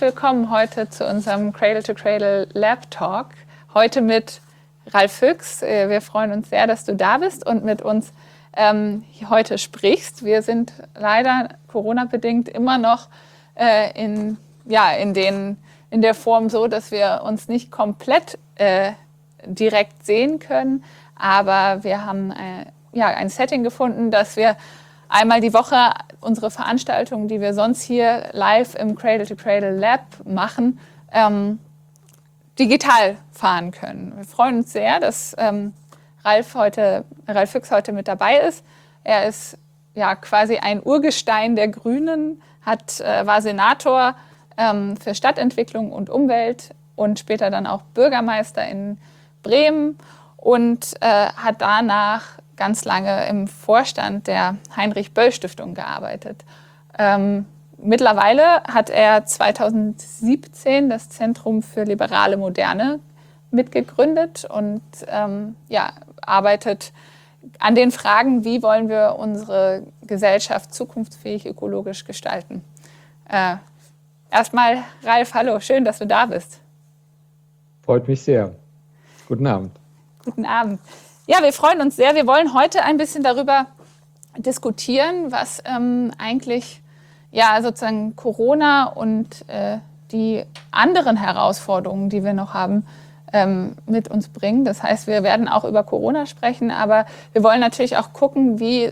willkommen heute zu unserem Cradle to Cradle Lab Talk. Heute mit Ralf Füchs. Wir freuen uns sehr, dass du da bist und mit uns heute sprichst. Wir sind leider Corona-bedingt immer noch in der Form so, dass wir uns nicht komplett direkt sehen können. Aber wir haben ein Setting gefunden, dass wir einmal die Woche unsere Veranstaltungen, die wir sonst hier live im Cradle to Cradle Lab machen, digital fahren können. Wir freuen uns sehr, dass Ralf Füchs heute mit dabei ist. Er ist ja quasi ein Urgestein der Grünen, war Senator für Stadtentwicklung und Umwelt und später dann auch Bürgermeister in Bremen und hat danach ganz lange im Vorstand der Heinrich-Böll-Stiftung gearbeitet. Mittlerweile hat er 2017 das Zentrum für liberale Moderne mitgegründet und arbeitet an den Fragen, wie wollen wir unsere Gesellschaft zukunftsfähig ökologisch gestalten. Erstmal, Ralf, hallo, schön, dass du da bist. Freut mich sehr. Guten Abend. Guten Abend. Ja, wir freuen uns sehr. Wir wollen heute ein bisschen darüber diskutieren, was eigentlich sozusagen Corona und die anderen Herausforderungen, die wir noch haben, mit uns bringen. Das heißt, wir werden auch über Corona sprechen, aber wir wollen natürlich auch gucken, wie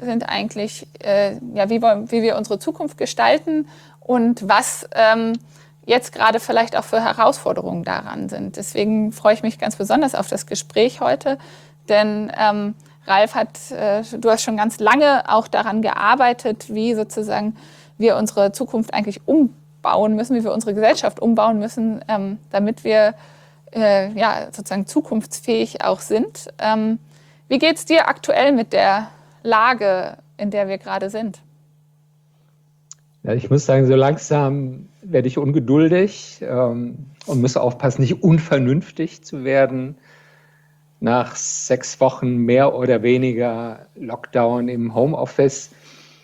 wir unsere Zukunft gestalten und was jetzt gerade vielleicht auch für Herausforderungen daran sind. Deswegen freue ich mich ganz besonders auf das Gespräch heute. Denn Ralf, du hast schon ganz lange auch daran gearbeitet, wie sozusagen wir unsere Zukunft eigentlich umbauen müssen, wie wir unsere Gesellschaft umbauen müssen, damit wir sozusagen zukunftsfähig auch sind. Wie geht es dir aktuell mit der Lage, in der wir gerade sind? Ja, ich muss sagen, so langsam werde ich ungeduldig und muss aufpassen, nicht unvernünftig zu werden. Nach 6 Wochen mehr oder weniger Lockdown im Homeoffice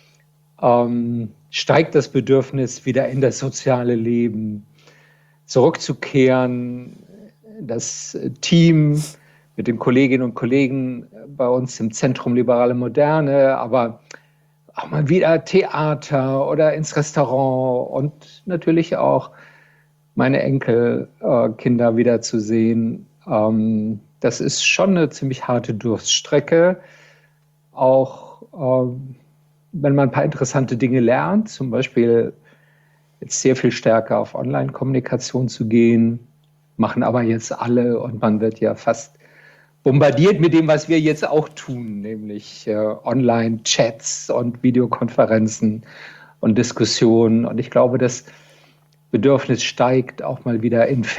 steigt das Bedürfnis, wieder in das soziale Leben zurückzukehren. Das Team mit den Kolleginnen und Kollegen bei uns im Zentrum Liberale Moderne, aber auch mal wieder Theater oder ins Restaurant und natürlich auch meine Enkelkinder wiederzusehen. Das ist schon eine ziemlich harte Durststrecke, auch wenn man ein paar interessante Dinge lernt, zum Beispiel jetzt sehr viel stärker auf Online-Kommunikation zu gehen, machen aber jetzt alle und man wird ja fast bombardiert mit dem, was wir jetzt auch tun, nämlich Online-Chats und Videokonferenzen und Diskussionen. Und ich glaube, das Bedürfnis steigt, auch mal wieder in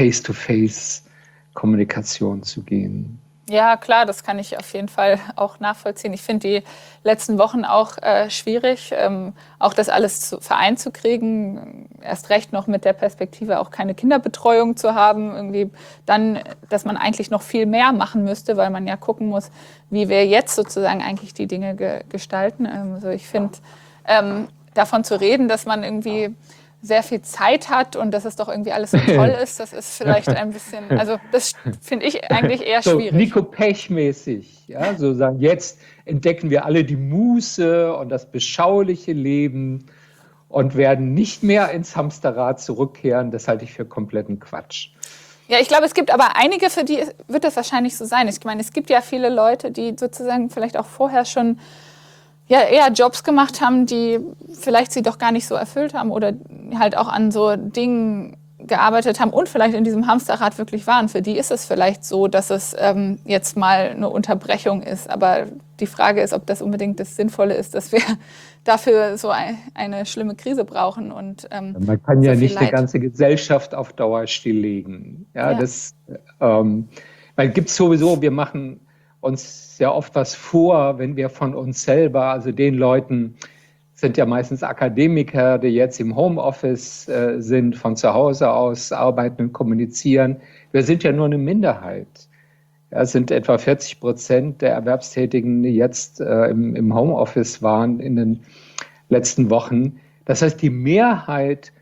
Face-to-Face-Kommunikation zu gehen. Ja, klar, das kann ich auf jeden Fall auch nachvollziehen. Ich finde die letzten Wochen auch schwierig, auch das alles vereint zu kriegen. Erst recht noch mit der Perspektive, auch keine Kinderbetreuung zu haben. Irgendwie dann, dass man eigentlich noch viel mehr machen müsste, weil man ja gucken muss, wie wir jetzt sozusagen eigentlich die Dinge gestalten. Also ich finde, davon zu reden, dass man irgendwie sehr viel Zeit hat und dass es doch irgendwie alles so toll ist, das ist vielleicht ein bisschen, also das finde ich eigentlich eher schwierig. So Nico Pech-mäßig, ja, so sagen, jetzt entdecken wir alle die Muße und das beschauliche Leben und werden nicht mehr ins Hamsterrad zurückkehren. Das halte ich für kompletten Quatsch. Ja, ich glaube, es gibt aber einige, für die wird das wahrscheinlich so sein. Ich meine, es gibt ja viele Leute, die sozusagen vielleicht auch vorher schon eher Jobs gemacht haben, die vielleicht sie doch gar nicht so erfüllt haben oder halt auch an so Dingen gearbeitet haben und vielleicht in diesem Hamsterrad wirklich waren. Für die ist es vielleicht so, dass es jetzt mal eine Unterbrechung ist. Aber die Frage ist, ob das unbedingt das Sinnvolle ist, dass wir dafür so eine schlimme Krise brauchen. Und, man kann ja nicht eine ganze Gesellschaft auf Dauer stilllegen. Ja. Das gibt es sowieso, wir machen uns sehr oft was vor, wenn wir von uns selber, also den Leuten, sind ja meistens Akademiker, die jetzt im Homeoffice sind, von zu Hause aus arbeiten und kommunizieren. Wir sind ja nur eine Minderheit. Ja, es sind etwa 40% der Erwerbstätigen, die jetzt im Homeoffice waren in den letzten Wochen. Das heißt, die Mehrheit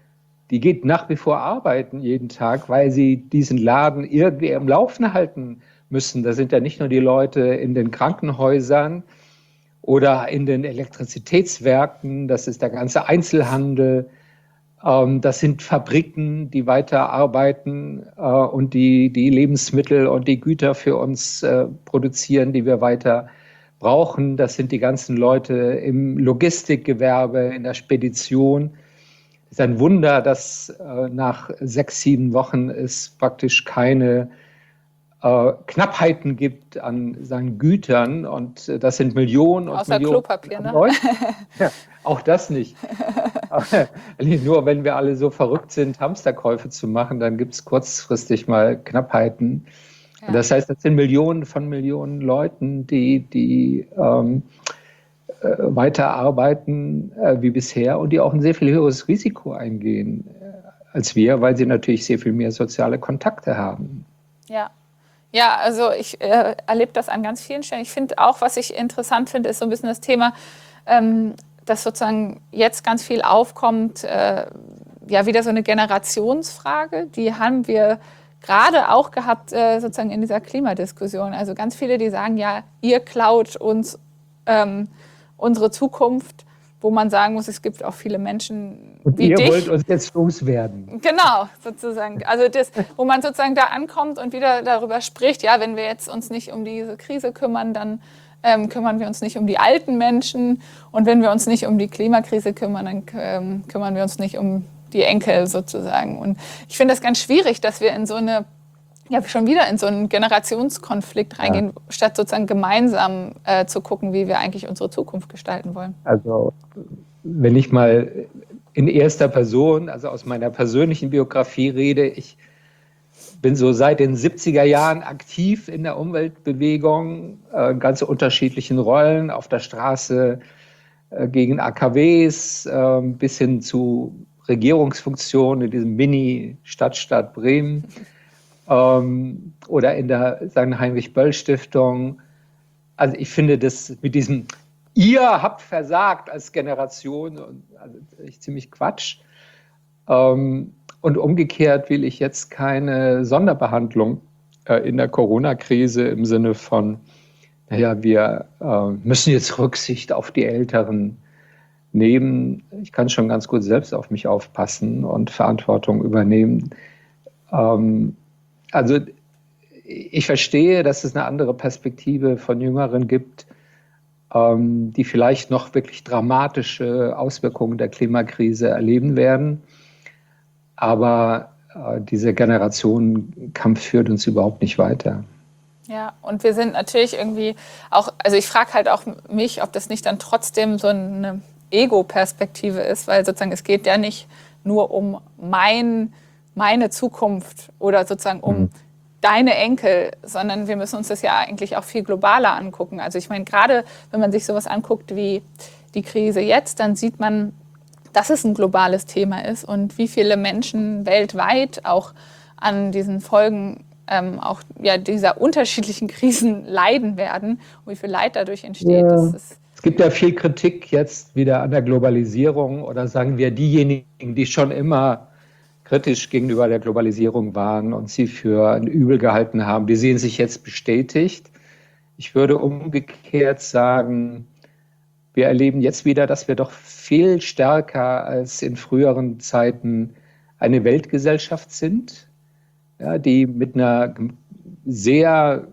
die geht nach wie vor arbeiten jeden Tag, weil sie diesen Laden irgendwie am Laufen halten müssen. Da sind ja nicht nur die Leute in den Krankenhäusern oder in den Elektrizitätswerken, das ist der ganze Einzelhandel, das sind Fabriken, die weiterarbeiten und die Lebensmittel und die Güter für uns produzieren, die wir weiter brauchen. Das sind die ganzen Leute im Logistikgewerbe, in der Spedition. Es ist ein Wunder, dass nach 6, 7 Wochen es praktisch keine Knappheiten gibt an seinen Gütern, und das sind Millionen und außer Millionen Klopapier, ne? Leute. Ja, auch das nicht. Aber nur wenn wir alle so verrückt sind, Hamsterkäufe zu machen, dann gibt es kurzfristig mal Knappheiten. Ja. Das heißt, das sind Millionen von Millionen Leuten, die weiterarbeiten wie bisher und die auch ein sehr viel höheres Risiko eingehen als wir, weil sie natürlich sehr viel mehr soziale Kontakte haben. Ja. Ja, also ich erlebe das an ganz vielen Stellen. Ich finde auch, was ich interessant finde, ist so ein bisschen das Thema, dass sozusagen jetzt ganz viel aufkommt, ja, wieder so eine Generationsfrage. Die haben wir gerade auch gehabt, sozusagen in dieser Klimadiskussion. Also ganz viele, die sagen, ja, ihr klaut uns unsere Zukunft, wo man sagen muss, es gibt auch viele Menschen und wie ihr dich. wollt uns jetzt loswerden. Genau, sozusagen. Also das, wo man sozusagen da ankommt und wieder darüber spricht, ja, wenn wir jetzt uns nicht um diese Krise kümmern, dann kümmern wir uns nicht um die alten Menschen. Und wenn wir uns nicht um die Klimakrise kümmern, dann kümmern wir uns nicht um die Enkel sozusagen. Und ich finde das ganz schwierig, dass wir in so eine, ja, schon wieder in so einen Generationskonflikt reingehen, statt sozusagen gemeinsam zu gucken, wie wir eigentlich unsere Zukunft gestalten wollen. Also wenn ich mal in erster Person, also aus meiner persönlichen Biografie rede, ich bin so seit den 70er Jahren aktiv in der Umweltbewegung, ganz unterschiedlichen Rollen auf der Straße gegen AKWs bis hin zu Regierungsfunktionen in diesem Mini-Stadtstaat Bremen oder in der St. Heinrich-Böll-Stiftung. Also ich finde das mit diesem ihr habt versagt als Generation, also ziemlich Quatsch. Und umgekehrt will ich jetzt keine Sonderbehandlung in der Corona-Krise im Sinne von, naja, wir müssen jetzt Rücksicht auf die Älteren nehmen. Ich kann schon ganz gut selbst auf mich aufpassen und Verantwortung übernehmen. Also ich verstehe, dass es eine andere Perspektive von Jüngeren gibt, die vielleicht noch wirklich dramatische Auswirkungen der Klimakrise erleben werden. Aber dieser Generationenkampf führt uns überhaupt nicht weiter. Ja, und wir sind natürlich irgendwie auch, also ich frage halt auch mich, ob das nicht dann trotzdem so eine Ego-Perspektive ist, weil sozusagen es geht ja nicht nur um meine Zukunft oder sozusagen um deine Enkel, sondern wir müssen uns das ja eigentlich auch viel globaler angucken. Also ich meine, gerade wenn man sich sowas anguckt wie die Krise jetzt, dann sieht man, dass es ein globales Thema ist und wie viele Menschen weltweit auch an diesen Folgen auch ja, dieser unterschiedlichen Krisen leiden werden und wie viel Leid dadurch entsteht. Ja. Das ist Es gibt ja viel Kritik jetzt wieder an der Globalisierung, oder sagen wir diejenigen, die schon immer kritisch gegenüber der Globalisierung waren und sie für ein Übel gehalten haben, die sehen sich jetzt bestätigt. Ich würde umgekehrt sagen, wir erleben jetzt wieder, dass wir doch viel stärker als in früheren Zeiten eine Weltgesellschaft sind, ja, die mit einer sehr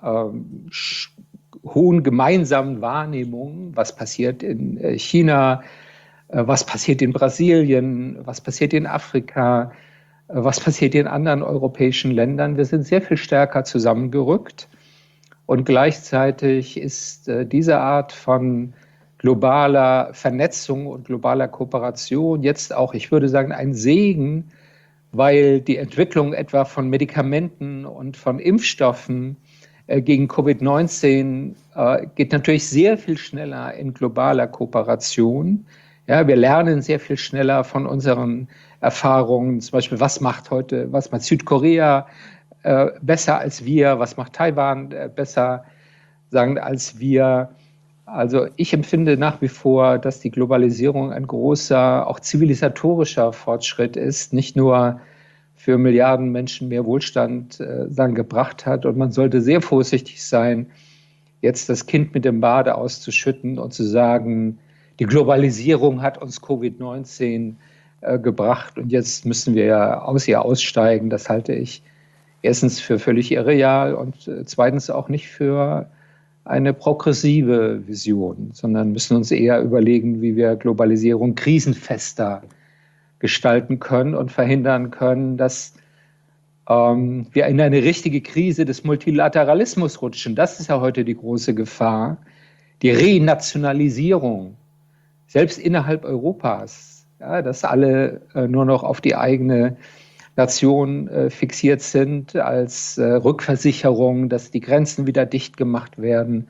hohen gemeinsamen Wahrnehmung, was passiert in China, was passiert in Brasilien, was passiert in Afrika, was passiert in anderen europäischen Ländern. Wir sind sehr viel stärker zusammengerückt und gleichzeitig ist diese Art von globaler Vernetzung und globaler Kooperation jetzt auch, ich würde sagen, ein Segen, weil die Entwicklung etwa von Medikamenten und von Impfstoffen gegen Covid-19 geht natürlich sehr viel schneller in globaler Kooperation. Ja, wir lernen sehr viel schneller von unseren Erfahrungen, zum Beispiel, was macht Südkorea besser als wir, was macht Taiwan besser als wir. Also ich empfinde nach wie vor, dass die Globalisierung ein großer, auch zivilisatorischer Fortschritt ist, nicht nur für Milliarden Menschen mehr Wohlstand dann gebracht hat. Und man sollte sehr vorsichtig sein, jetzt das Kind mit dem Bade auszuschütten und zu sagen, die Globalisierung hat uns Covid-19 gebracht und jetzt müssen wir aus ihr aussteigen. Das halte ich erstens für völlig irreal und zweitens auch nicht für eine progressive Vision, sondern müssen uns eher überlegen, wie wir Globalisierung krisenfester gestalten können und verhindern können, dass wir in eine richtige Krise des Multilateralismus rutschen. Das ist ja heute die große Gefahr. Die Renationalisierung, selbst innerhalb Europas, ja, dass alle nur noch auf die eigene Nation fixiert sind als Rückversicherung, dass die Grenzen wieder dicht gemacht werden.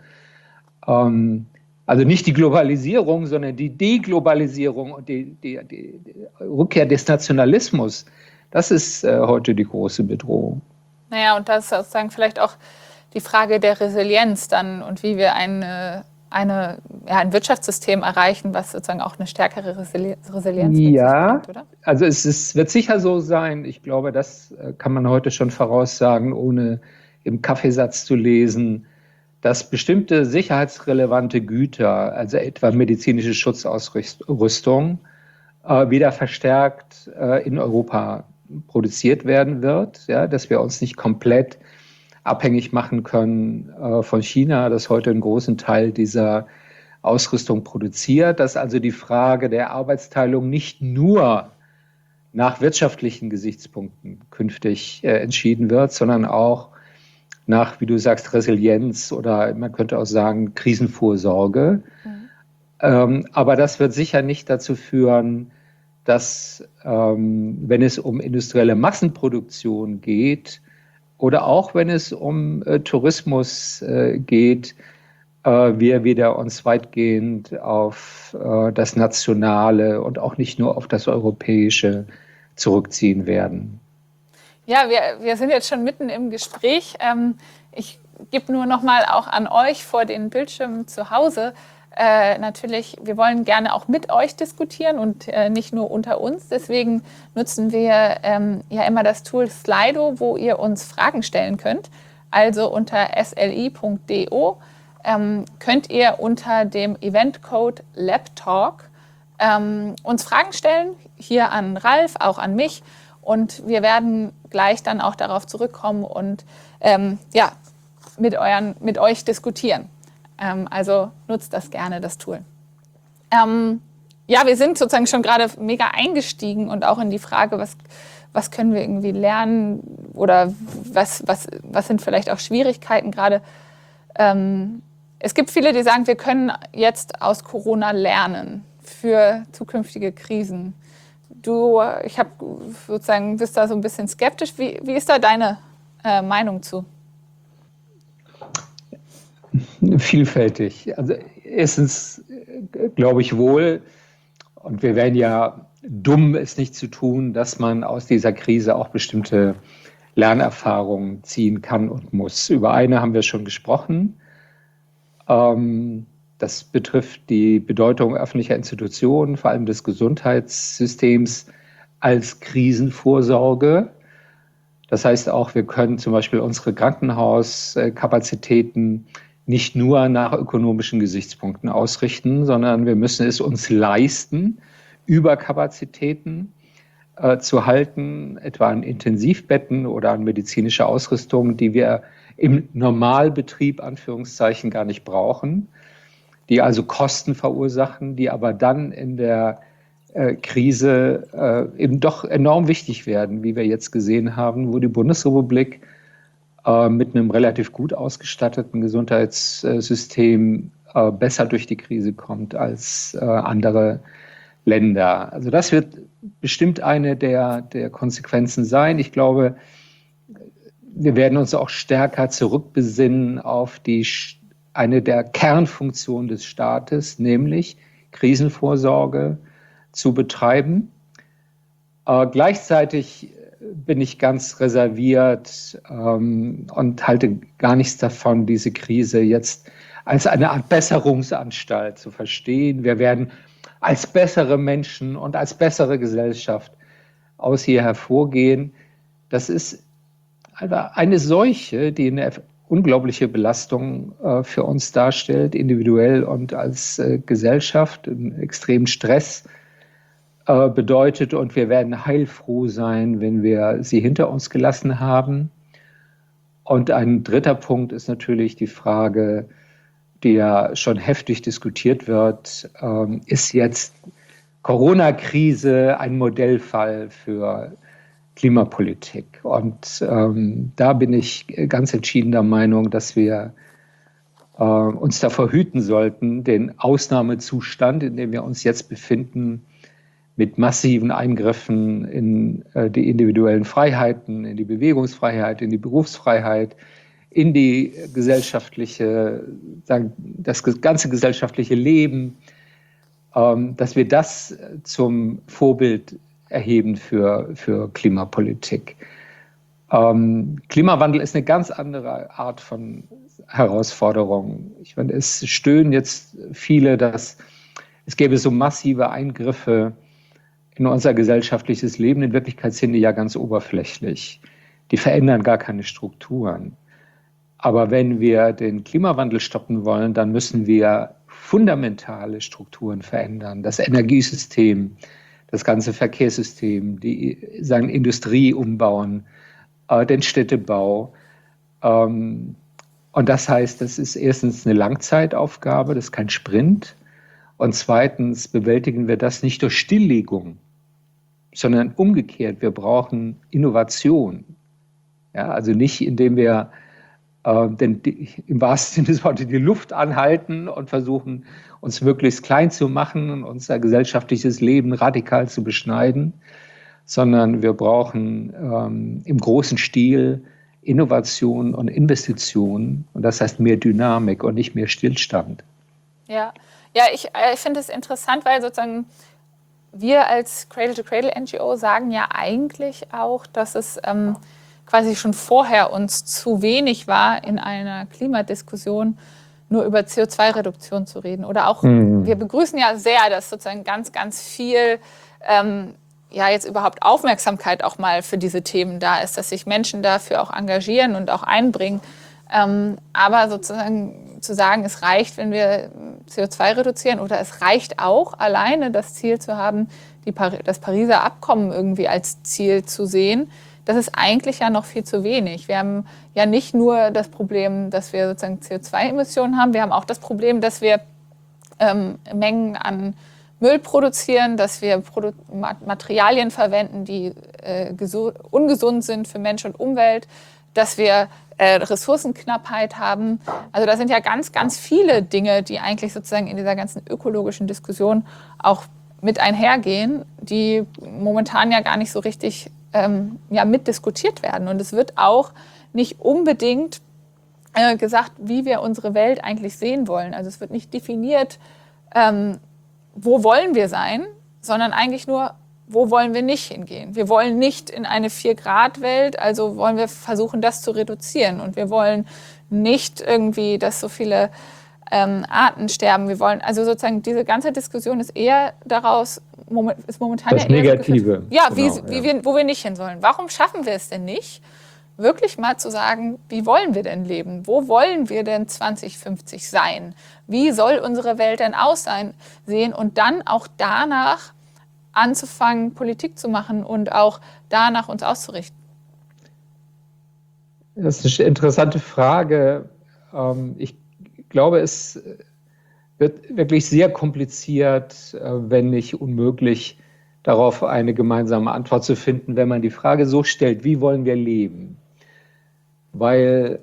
Also nicht die Globalisierung, sondern die Deglobalisierung und die Rückkehr des Nationalismus. Das ist heute die große Bedrohung. Naja, und das ist sozusagen vielleicht auch die Frage der Resilienz dann und wie wir ein Wirtschaftssystem erreichen, was sozusagen auch eine stärkere Resilienz mit sich bringt, oder? Also es wird sicher so sein. Ich glaube, das kann man heute schon voraussagen, ohne im Kaffeesatz zu lesen, dass bestimmte sicherheitsrelevante Güter, also etwa medizinische Schutzausrüstung, wieder verstärkt in Europa produziert werden wird, ja, dass wir uns nicht komplett abhängig machen können von China, das heute einen großen Teil dieser Ausrüstung produziert, dass also die Frage der Arbeitsteilung nicht nur nach wirtschaftlichen Gesichtspunkten künftig entschieden wird, sondern auch nach, wie du sagst, Resilienz oder man könnte auch sagen Krisenvorsorge. Aber das wird sicher nicht dazu führen, dass, wenn es um industrielle Massenproduktion geht oder auch wenn es um Tourismus geht, wir wieder uns weitgehend auf das Nationale und auch nicht nur auf das Europäische zurückziehen werden. Ja, wir sind jetzt schon mitten im Gespräch. Ich gebe nur noch mal auch an euch vor den Bildschirmen zu Hause. Natürlich, wir wollen gerne auch mit euch diskutieren und nicht nur unter uns. Deswegen nutzen wir ja immer das Tool Slido, wo ihr uns Fragen stellen könnt. Also unter sli.do könnt ihr unter dem Eventcode LabTalk uns Fragen stellen, hier an Ralf, auch an mich. Und wir werden gleich dann auch darauf zurückkommen und mit euch diskutieren. Also nutzt das gerne, das Tool. Wir sind sozusagen schon gerade mega eingestiegen und auch in die Frage, was können wir irgendwie lernen oder was sind vielleicht auch Schwierigkeiten gerade. Es gibt viele, die sagen, wir können jetzt aus Corona lernen für zukünftige Krisen. Ich habe sozusagen, bist da so ein bisschen skeptisch. Wie ist da deine Meinung zu? Vielfältig. Also erstens glaube ich wohl, und wir wären ja dumm, es nicht zu tun, dass man aus dieser Krise auch bestimmte Lernerfahrungen ziehen kann und muss. Über eine haben wir schon gesprochen. Das betrifft die Bedeutung öffentlicher Institutionen, vor allem des Gesundheitssystems als Krisenvorsorge. Das heißt auch, wir können zum Beispiel unsere Krankenhauskapazitäten nicht nur nach ökonomischen Gesichtspunkten ausrichten, sondern wir müssen es uns leisten, Überkapazitäten zu halten, etwa an Intensivbetten oder an medizinische Ausrüstung, die wir im Normalbetrieb, Anführungszeichen, gar nicht brauchen, die also Kosten verursachen, die aber dann in der Krise eben doch enorm wichtig werden, wie wir jetzt gesehen haben, wo die Bundesrepublik mit einem relativ gut ausgestatteten Gesundheitssystem besser durch die Krise kommt als andere Länder. Also das wird bestimmt eine der Konsequenzen sein. Ich glaube, wir werden uns auch stärker zurückbesinnen auf eine der Kernfunktionen des Staates, nämlich Krisenvorsorge zu betreiben. Gleichzeitig bin ich ganz reserviert und halte gar nichts davon, diese Krise jetzt als eine Art Besserungsanstalt zu verstehen. Wir werden als bessere Menschen und als bessere Gesellschaft aus hier hervorgehen. Das ist eine Seuche, die eine unglaubliche Belastung für uns darstellt, individuell und als Gesellschaft, einen extremen Stress bedeutet. Und wir werden heilfroh sein, wenn wir sie hinter uns gelassen haben. Und ein dritter Punkt ist natürlich die Frage, die ja schon heftig diskutiert wird, ist jetzt Corona-Krise ein Modellfall für Klimapolitik? Und da bin ich ganz entschieden der Meinung, dass wir uns davor hüten sollten, den Ausnahmezustand, in dem wir uns jetzt befinden, mit massiven Eingriffen in die individuellen Freiheiten, in die Bewegungsfreiheit, in die Berufsfreiheit, in die gesellschaftliche, das ganze gesellschaftliche Leben, dass wir das zum Vorbild erheben für Klimapolitik. Klimawandel ist eine ganz andere Art von Herausforderung. Ich meine, es stöhnen jetzt viele, dass es gäbe so massive Eingriffe in unser gesellschaftliches Leben. In Wirklichkeit sind die ja ganz oberflächlich. Die verändern gar keine Strukturen. Aber wenn wir den Klimawandel stoppen wollen, dann müssen wir fundamentale Strukturen verändern. Das Energiesystem, das ganze Verkehrssystem, die Industrie umbauen, den Städtebau. Und das heißt, das ist erstens eine Langzeitaufgabe, das ist kein Sprint. Und zweitens bewältigen wir das nicht durch Stilllegung, sondern umgekehrt, wir brauchen Innovation. Ja, also nicht, indem wir im wahrsten Sinne des Wortes die Luft anhalten und versuchen, uns möglichst klein zu machen und unser gesellschaftliches Leben radikal zu beschneiden, sondern wir brauchen im großen Stil Innovation und Investitionen. Und das heißt mehr Dynamik und nicht mehr Stillstand. Ja, ich finde es interessant, weil sozusagen wir als Cradle-to-Cradle-NGO sagen ja eigentlich auch, dass es quasi schon vorher uns zu wenig war, in einer Klimadiskussion nur über CO2-Reduktion zu reden. Oder auch, wir begrüßen ja sehr, dass sozusagen ganz, ganz viel jetzt überhaupt Aufmerksamkeit auch mal für diese Themen da ist, dass sich Menschen dafür auch engagieren und auch einbringen. Aber sozusagen zu sagen, es reicht, wenn wir CO2 reduzieren, oder es reicht auch alleine das Ziel zu haben, das Pariser Abkommen irgendwie als Ziel zu sehen, das ist eigentlich ja noch viel zu wenig. Wir haben ja nicht nur das Problem, dass wir sozusagen CO2-Emissionen haben, wir haben auch das Problem, dass wir Mengen an Müll produzieren, dass wir Materialien verwenden, die ungesund sind für Mensch und Umwelt, dass wir Ressourcenknappheit haben. Also da sind ja ganz, ganz viele Dinge, die eigentlich sozusagen in dieser ganzen ökologischen Diskussion auch mit einhergehen, die momentan ja gar nicht so richtig mitdiskutiert werden. Und es wird auch nicht unbedingt gesagt, wie wir unsere Welt eigentlich sehen wollen. Also es wird nicht definiert, wo wollen wir sein, sondern eigentlich nur, wo wollen wir nicht hingehen. Wir wollen nicht in eine 4-Grad-Welt, also wollen wir versuchen, das zu reduzieren. Und wir wollen nicht irgendwie, dass so viele Arten sterben. Wir wollen, also sozusagen diese ganze Diskussion ist eher daraus, ist momentan das Negative. Wo wir nicht hin sollen. Warum schaffen wir es denn nicht, wirklich mal zu sagen, wie wollen wir denn leben? Wo wollen wir denn 2050 sein? Wie soll unsere Welt denn aussehen? Und dann auch danach anzufangen, Politik zu machen und auch danach uns auszurichten? Das ist eine interessante Frage. Ich glaube, es wird wirklich sehr kompliziert, wenn nicht unmöglich, darauf eine gemeinsame Antwort zu finden, wenn man die Frage so stellt, wie wollen wir leben? Weil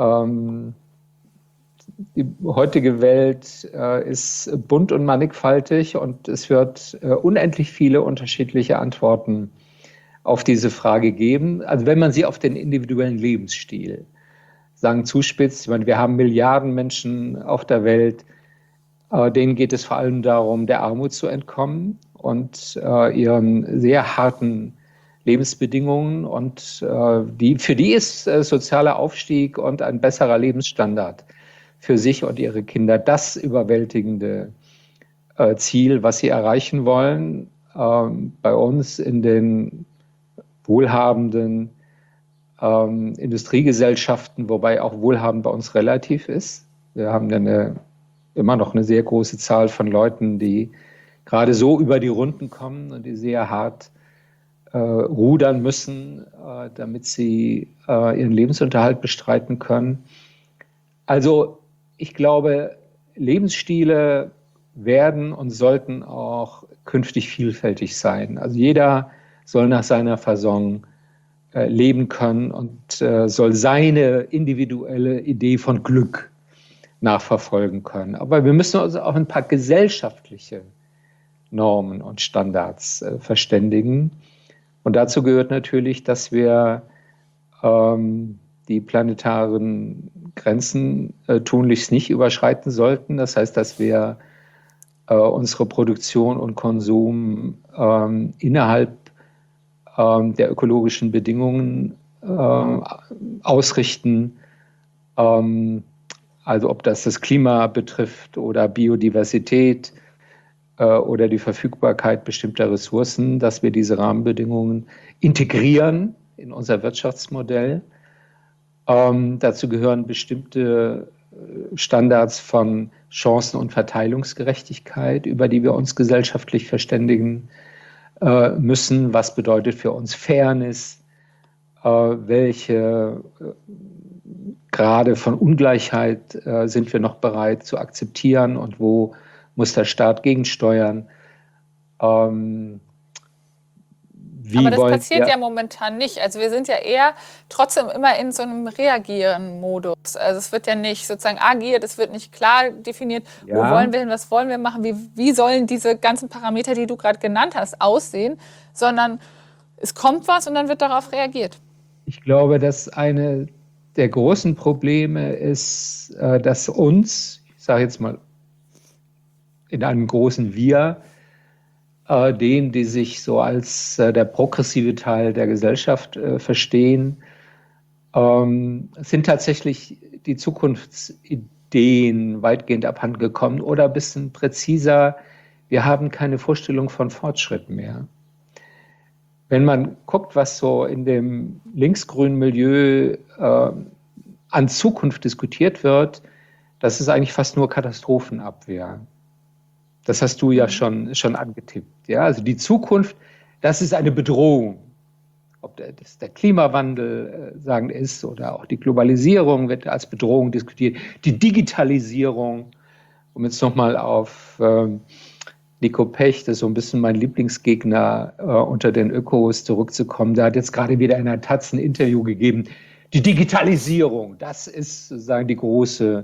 die heutige Welt ist bunt und mannigfaltig und es wird unendlich viele unterschiedliche Antworten auf diese Frage geben. Also wenn man sie auf den individuellen Lebensstil zuspitzt, ich meine, wir haben Milliarden Menschen auf der Welt, denen geht es vor allem darum, der Armut zu entkommen und ihren sehr harten Lebensbedingungen, und für die ist sozialer Aufstieg und ein besserer Lebensstandard für sich und ihre Kinder das überwältigende Ziel, was sie erreichen wollen. Bei uns in den wohlhabenden Industriegesellschaften, wobei auch wohlhabend bei uns relativ ist. Wir haben ja immer noch eine sehr große Zahl von Leuten, die gerade so über die Runden kommen und die sehr hart rudern müssen, damit sie ihren Lebensunterhalt bestreiten können. Also ich glaube, Lebensstile werden und sollten auch künftig vielfältig sein. Also jeder soll nach seiner Fasson leben können und soll seine individuelle Idee von Glück nachverfolgen können. Aber wir müssen uns auf ein paar gesellschaftliche Normen und Standards verständigen. Und dazu gehört natürlich, dass wir die planetaren Grenzen tunlichst nicht überschreiten sollten. Das heißt, dass wir unsere Produktion und Konsum innerhalb der ökologischen Bedingungen ausrichten. Also ob das Klima betrifft oder Biodiversität oder die Verfügbarkeit bestimmter Ressourcen, dass wir diese Rahmenbedingungen integrieren in unser Wirtschaftsmodell. Dazu gehören bestimmte Standards von Chancen- und Verteilungsgerechtigkeit, über die wir uns gesellschaftlich verständigen müssen. Was bedeutet für uns Fairness? Welche Grade von Ungleichheit sind wir noch bereit zu akzeptieren und wo muss der Staat gegensteuern? Aber das passiert ja momentan nicht. Also wir sind ja eher trotzdem immer in so einem Reagieren-Modus. Also es wird ja nicht sozusagen agiert, es wird nicht klar definiert, wo wollen wir hin, was wollen wir machen, wie sollen diese ganzen Parameter, die du gerade genannt hast, aussehen, sondern es kommt was und dann wird darauf reagiert. Ich glaube, dass eine der großen Probleme ist, dass uns, ich sage jetzt mal in einem großen Wir, denen, die sich so als der progressive Teil der Gesellschaft verstehen, sind tatsächlich die Zukunftsideen weitgehend abhandengekommen oder ein bisschen präziser, wir haben keine Vorstellung von Fortschritt mehr. Wenn man guckt, was so in dem linksgrünen Milieu an Zukunft diskutiert wird, das ist eigentlich fast nur Katastrophenabwehr. Das hast du ja schon angetippt. Ja? Also die Zukunft, das ist eine Bedrohung. Ob das der Klimawandel sagen ist oder auch die Globalisierung wird als Bedrohung diskutiert. Die Digitalisierung, um jetzt nochmal auf Nico Pech, das ist so ein bisschen mein Lieblingsgegner unter den Ökos, zurückzukommen. Der hat jetzt gerade wieder in einer Taz ein Interview gegeben. Die Digitalisierung, das ist sozusagen die große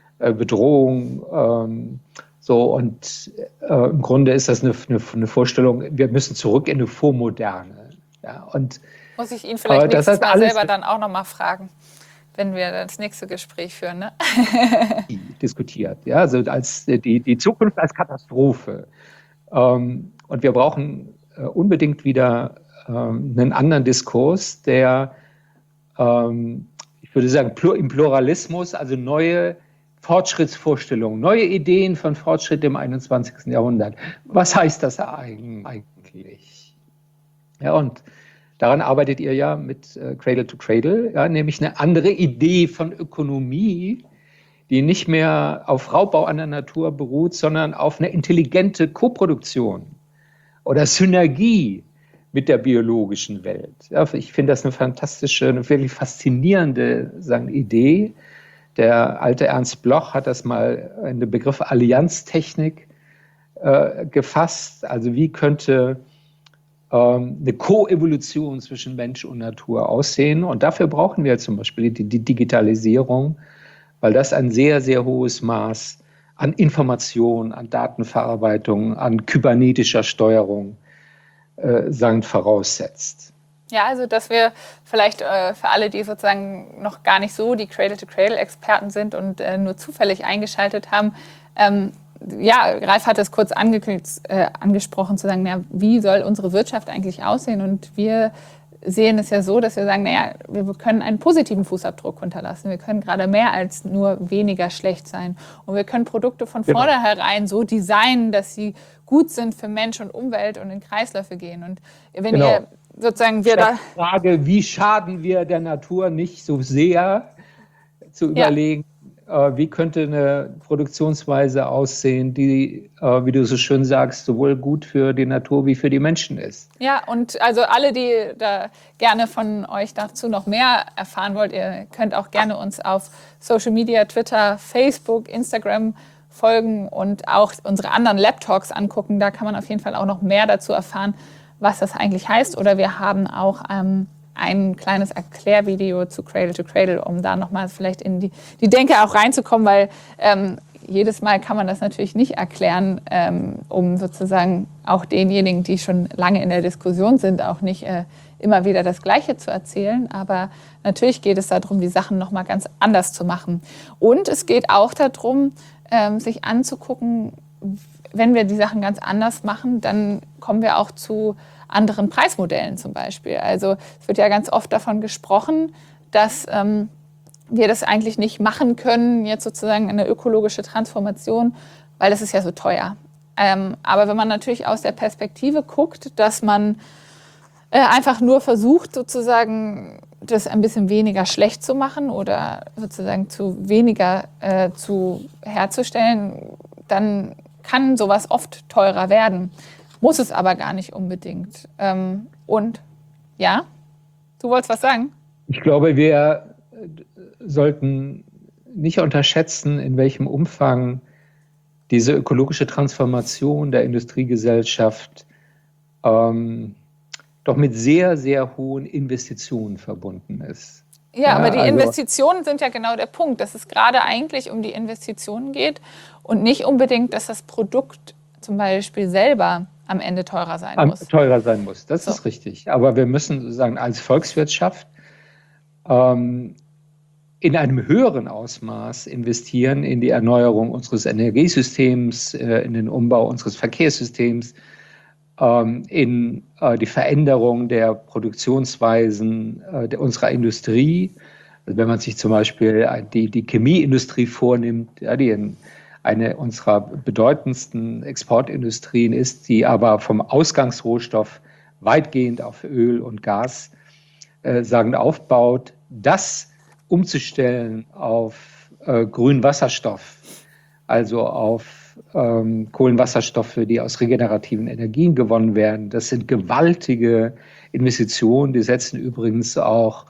Bedrohung. Und im Grunde ist das eine Vorstellung, wir müssen zurück in eine Vormoderne. Ja, und, muss ich ihn vielleicht nächstes Mal selber dann auch nochmal fragen, wenn wir das nächste Gespräch führen. Ne? Diskutiert, ja, also als die Zukunft als Katastrophe. Und wir brauchen unbedingt wieder einen anderen Diskurs, der, ich würde sagen, im Pluralismus, also neue Fortschrittsvorstellungen, neue Ideen von Fortschritt im 21. Jahrhundert. Was heißt das eigentlich? Ja, und daran arbeitet ihr ja mit Cradle to Cradle, ja, nämlich eine andere Idee von Ökonomie, die nicht mehr auf Raubbau an der Natur beruht, sondern auf eine intelligente Koproduktion oder Synergie mit der biologischen Welt. Ja, ich finde das eine fantastische, eine wirklich faszinierende Idee. Der alte Ernst Bloch hat das mal in den Begriff Allianztechnik gefasst. Also wie könnte eine Koevolution zwischen Mensch und Natur aussehen? Und dafür brauchen wir zum Beispiel die Digitalisierung, weil das ein sehr, sehr hohes Maß an Information, an Datenverarbeitung, an kybernetischer Steuerung voraussetzt. Ja, also dass wir vielleicht für alle, die sozusagen noch gar nicht so die Cradle-to-Cradle-Experten sind und nur zufällig eingeschaltet haben, ja, Ralf hat es kurz angesprochen, zu sagen, na, wie soll unsere Wirtschaft eigentlich aussehen? Und wir sehen es ja so, dass wir sagen, naja, wir können einen positiven Fußabdruck hinterlassen. Wir können gerade mehr als nur weniger schlecht sein. Und wir können Produkte von vornherein so designen, dass sie gut sind für Mensch und Umwelt und in Kreisläufe gehen. Und wenn ihr sozusagen die Frage, wie schaden wir der Natur nicht so sehr, zu überlegen, wie könnte eine Produktionsweise aussehen, die, wie du so schön sagst, sowohl gut für die Natur wie für die Menschen ist. Ja, und also alle, die da gerne von euch dazu noch mehr erfahren wollt, ihr könnt auch gerne uns auf Social Media, Twitter, Facebook, Instagram folgen und auch unsere anderen Lab Talks angucken. Da kann man auf jeden Fall auch noch mehr dazu erfahren, was das eigentlich heißt. Oder wir haben auch ein kleines Erklärvideo zu Cradle to Cradle, um da nochmal vielleicht in die Denke auch reinzukommen, weil jedes Mal kann man das natürlich nicht erklären, um sozusagen auch denjenigen, die schon lange in der Diskussion sind, auch nicht immer wieder das Gleiche zu erzählen. Aber natürlich geht es darum, die Sachen nochmal ganz anders zu machen. Und es geht auch darum, sich anzugucken, wenn wir die Sachen ganz anders machen, dann kommen wir auch zu anderen Preismodellen zum Beispiel. Also es wird ja ganz oft davon gesprochen, dass wir das eigentlich nicht machen können, jetzt sozusagen eine ökologische Transformation, weil das ist ja so teuer. Aber wenn man natürlich aus der Perspektive guckt, dass man einfach nur versucht, sozusagen das ein bisschen weniger schlecht zu machen oder sozusagen zu weniger zu herzustellen, dann kann sowas oft teurer werden. Muss es aber gar nicht unbedingt. Und ja, du wolltest was sagen? Ich glaube, wir sollten nicht unterschätzen, in welchem Umfang diese ökologische Transformation der Industriegesellschaft doch mit sehr, sehr hohen Investitionen verbunden ist. Ja, aber die Investitionen sind ja genau der Punkt, dass es gerade eigentlich um die Investitionen geht und nicht unbedingt, dass das Produkt zum Beispiel selber am Ende teurer sein muss. Teurer sein muss, das ist richtig. Aber wir müssen sozusagen als Volkswirtschaft in einem höheren Ausmaß investieren in die Erneuerung unseres Energiesystems, in den Umbau unseres Verkehrssystems, in die Veränderung der Produktionsweisen unserer Industrie. Also wenn man sich zum Beispiel die Chemieindustrie vornimmt, ja, die eine unserer bedeutendsten Exportindustrien ist, die aber vom Ausgangsrohstoff weitgehend auf Öl und Gas aufbaut, das umzustellen auf grünen Wasserstoff, also auf Kohlenwasserstoffe, die aus regenerativen Energien gewonnen werden. Das sind gewaltige Investitionen, die setzen übrigens auch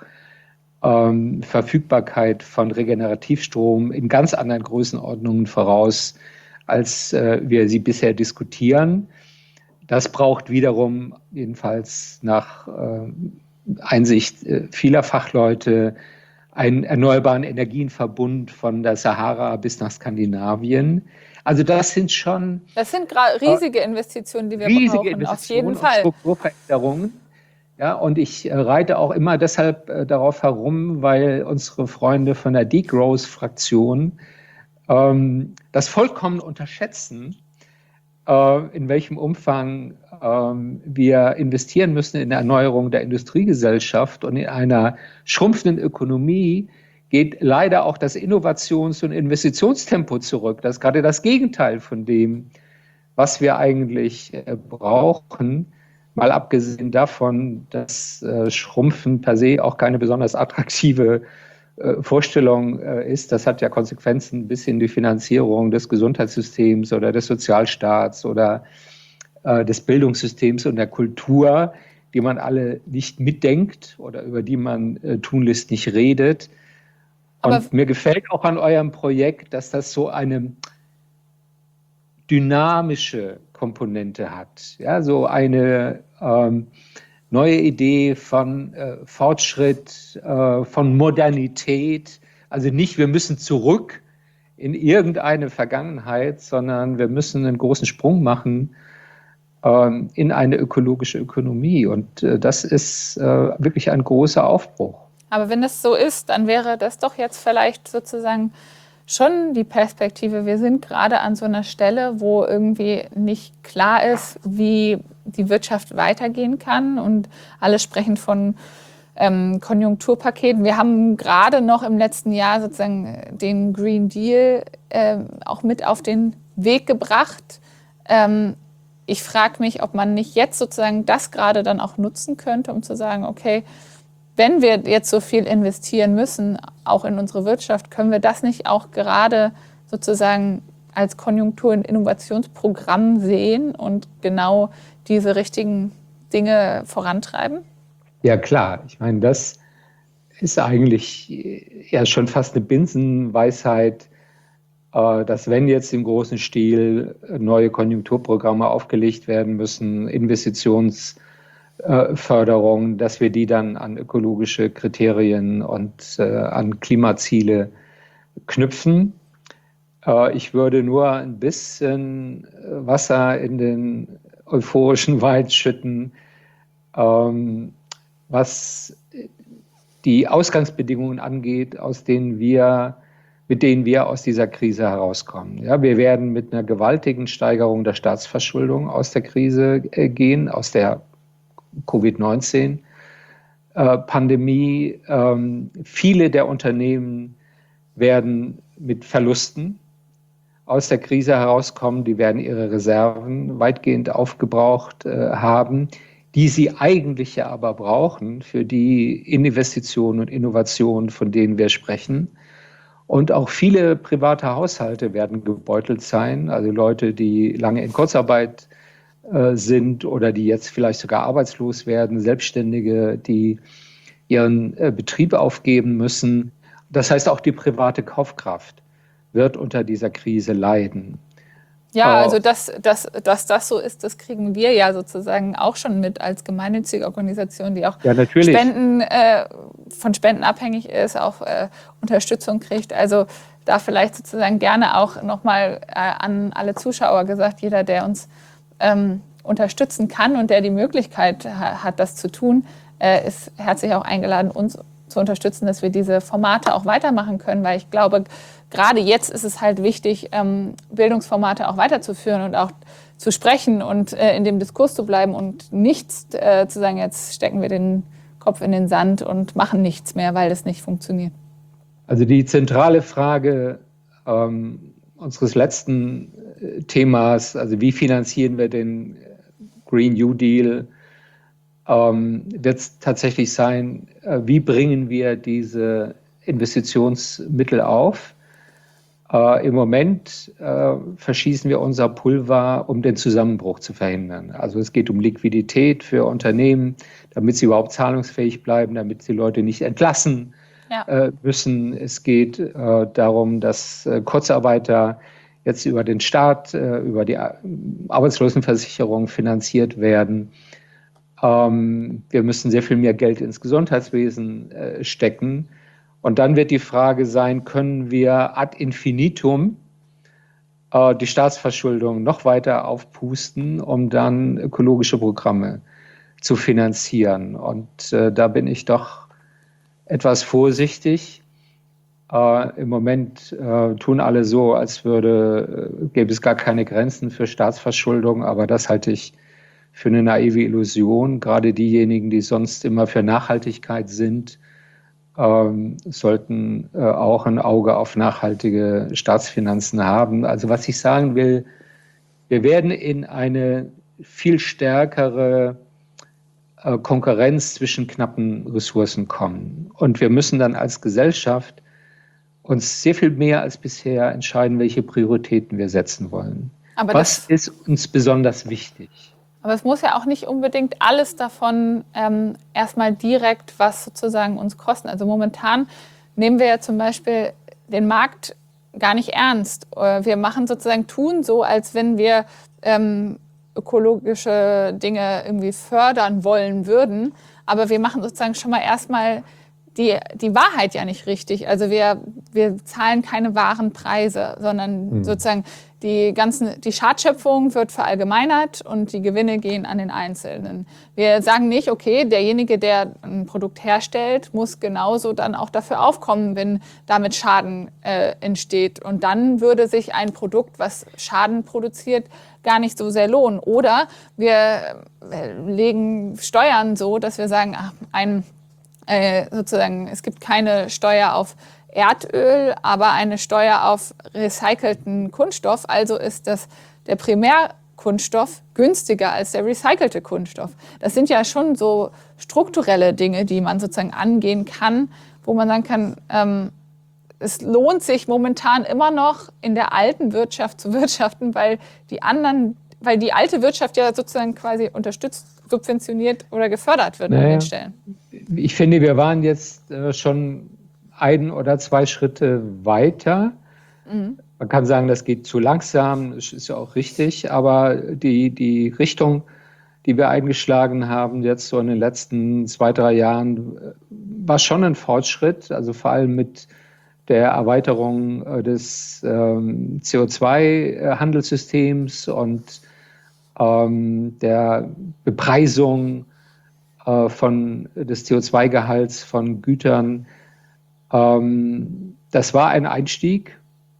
Verfügbarkeit von Regenerativstrom in ganz anderen Größenordnungen voraus, als wir sie bisher diskutieren. Das braucht wiederum, jedenfalls nach Einsicht vieler Fachleute, einen erneuerbaren Energienverbund von der Sahara bis nach Skandinavien. Also das sind schon... Das sind riesige Investitionen, die wir brauchen, auf jeden Fall. Strukturveränderungen. Ja, und ich reite auch immer deshalb darauf herum, weil unsere Freunde von der Degrowth-Fraktion das vollkommen unterschätzen, in welchem Umfang wir investieren müssen in die Erneuerung der Industriegesellschaft. Und in einer schrumpfenden Ökonomie geht leider auch das Innovations- und Investitionstempo zurück. Das ist gerade das Gegenteil von dem, was wir eigentlich brauchen. Mal abgesehen davon, dass Schrumpfen per se auch keine besonders attraktive Vorstellung ist. Das hat ja Konsequenzen bis in die Finanzierung des Gesundheitssystems oder des Sozialstaats oder des Bildungssystems und der Kultur, die man alle nicht mitdenkt oder über die man tunlichst nicht redet. Und mir gefällt auch an eurem Projekt, dass das so eine dynamische Komponente hat. Ja, so eine neue Idee von Fortschritt, von Modernität. Also nicht, wir müssen zurück in irgendeine Vergangenheit, sondern wir müssen einen großen Sprung machen in eine ökologische Ökonomie. Und das ist wirklich ein großer Aufbruch. Aber wenn das so ist, dann wäre das doch jetzt vielleicht sozusagen schon die Perspektive. Wir sind gerade an so einer Stelle, wo irgendwie nicht klar ist, wie die Wirtschaft weitergehen kann. Und alle sprechen von Konjunkturpaketen. Wir haben gerade noch im letzten Jahr sozusagen den Green Deal auch mit auf den Weg gebracht. Ich frage mich, ob man nicht jetzt sozusagen das gerade dann auch nutzen könnte, um zu sagen, okay, wenn wir jetzt so viel investieren müssen, auch in unsere Wirtschaft, können wir das nicht auch gerade sozusagen als Konjunktur- und Innovationsprogramm sehen und genau diese richtigen Dinge vorantreiben? Ja, klar. Ich meine, das ist eigentlich ja schon fast eine Binsenweisheit, dass wenn jetzt im großen Stil neue Konjunkturprogramme aufgelegt werden müssen, Investitionsförderung, dass wir die dann an ökologische Kriterien und an Klimaziele knüpfen. Ich würde nur ein bisschen Wasser in den euphorischen Wein schütten, was die Ausgangsbedingungen angeht, mit denen wir aus dieser Krise herauskommen. Ja, wir werden mit einer gewaltigen Steigerung der Staatsverschuldung aus der Krise gehen, aus der Covid-19-Pandemie. Viele der Unternehmen werden mit Verlusten aus der Krise herauskommen. Die werden ihre Reserven weitgehend aufgebraucht haben, die sie eigentlich ja aber brauchen für die Investitionen und Innovationen, von denen wir sprechen. Und auch viele private Haushalte werden gebeutelt sein, also Leute, die lange in Kurzarbeit sind oder die jetzt vielleicht sogar arbeitslos werden, Selbstständige, die ihren Betrieb aufgeben müssen. Das heißt, auch die private Kaufkraft wird unter dieser Krise leiden. Ja, also dass das so ist, das kriegen wir ja sozusagen auch schon mit als gemeinnützige Organisation, die auch Spenden, von Spenden abhängig ist, auch Unterstützung kriegt. Also da vielleicht sozusagen gerne auch nochmal an alle Zuschauer gesagt, jeder, der uns unterstützen kann und der die Möglichkeit hat, das zu tun, ist herzlich auch eingeladen, uns zu unterstützen, dass wir diese Formate auch weitermachen können, weil ich glaube, gerade jetzt ist es halt wichtig, Bildungsformate auch weiterzuführen und auch zu sprechen und in dem Diskurs zu bleiben und nichts zu sagen, jetzt stecken wir den Kopf in den Sand und machen nichts mehr, weil das nicht funktioniert. Also die zentrale Frage unseres letzten Themas, also wie finanzieren wir den Green New Deal, wird es tatsächlich sein, wie bringen wir diese Investitionsmittel auf? Im Moment verschießen wir unser Pulver, um den Zusammenbruch zu verhindern. Also es geht um Liquidität für Unternehmen, damit sie überhaupt zahlungsfähig bleiben, damit sie Leute nicht entlassen müssen. Es geht darum, dass Kurzarbeiter jetzt über den Staat, über die Arbeitslosenversicherung finanziert werden. Wir müssen sehr viel mehr Geld ins Gesundheitswesen stecken. Und dann wird die Frage sein, können wir ad infinitum die Staatsverschuldung noch weiter aufpusten, um dann ökologische Programme zu finanzieren. Und da bin ich doch etwas vorsichtig. Im Moment tun alle so, als gäbe es gar keine Grenzen für Staatsverschuldung, aber das halte ich für eine naive Illusion. Gerade diejenigen, die sonst immer für Nachhaltigkeit sind, sollten auch ein Auge auf nachhaltige Staatsfinanzen haben. Also was ich sagen will, wir werden in eine viel stärkere Konkurrenz zwischen knappen Ressourcen kommen. Und wir müssen dann als Gesellschaft uns sehr viel mehr als bisher entscheiden, welche Prioritäten wir setzen wollen. Aber was ist uns besonders wichtig? Aber es muss ja auch nicht unbedingt alles davon erstmal direkt was sozusagen uns kosten. Also momentan nehmen wir ja zum Beispiel den Markt gar nicht ernst. Wir machen sozusagen, tun so, als wenn wir ökologische Dinge irgendwie fördern wollen würden. Aber wir machen sozusagen schon mal erstmal die Wahrheit ja nicht richtig. Also wir zahlen keine wahren Preise, sondern sozusagen die Schadschöpfung wird verallgemeinert und die Gewinne gehen an den Einzelnen. Wir sagen nicht, okay, derjenige, der ein Produkt herstellt, muss genauso dann auch dafür aufkommen, wenn damit Schaden entsteht. Und dann würde sich ein Produkt, was Schaden produziert, gar nicht so sehr lohnen. Oder wir legen Steuern so, dass wir sagen, sozusagen, es gibt keine Steuer auf Erdöl, aber eine Steuer auf recycelten Kunststoff. Also ist der Primärkunststoff günstiger als der recycelte Kunststoff. Das sind ja schon so strukturelle Dinge, die man sozusagen angehen kann, wo man sagen kann, es lohnt sich momentan immer noch in der alten Wirtschaft zu wirtschaften, weil die alte Wirtschaft ja sozusagen quasi unterstützt, subventioniert oder gefördert wird an den Stellen. Ich finde, wir waren jetzt schon 1 oder 2 Schritte weiter. Man kann sagen, das geht zu langsam, das ist ja auch richtig, aber die Richtung, die wir eingeschlagen haben, jetzt so in den letzten 2, 3 Jahren, war schon ein Fortschritt, also vor allem mit der Erweiterung des CO2-Handelssystems und der Bepreisung des CO2-Gehalts von Gütern. Das war ein Einstieg.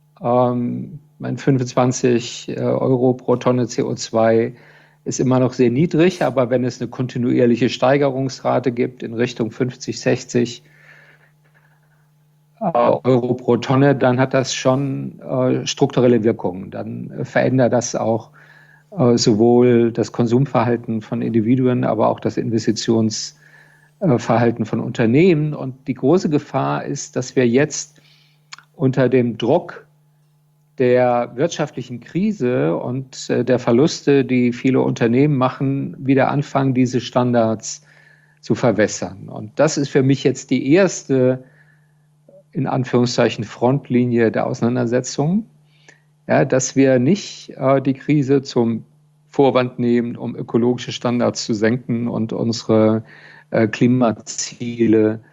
25 Euro pro Tonne CO2 ist immer noch sehr niedrig, aber wenn es eine kontinuierliche Steigerungsrate gibt in Richtung 50, 60 Euro pro Tonne, dann hat das schon strukturelle Wirkungen. Dann verändert das auch sowohl das Konsumverhalten von Individuen, aber auch das Investitionsverhalten von Unternehmen. Und die große Gefahr ist, dass wir jetzt unter dem Druck der wirtschaftlichen Krise und der Verluste, die viele Unternehmen machen, wieder anfangen, diese Standards zu verwässern. Und das ist für mich jetzt die erste, in Anführungszeichen, Frontlinie der Auseinandersetzung. Ja, dass wir nicht die Krise zum Vorwand nehmen, um ökologische Standards zu senken und unsere Klimaziele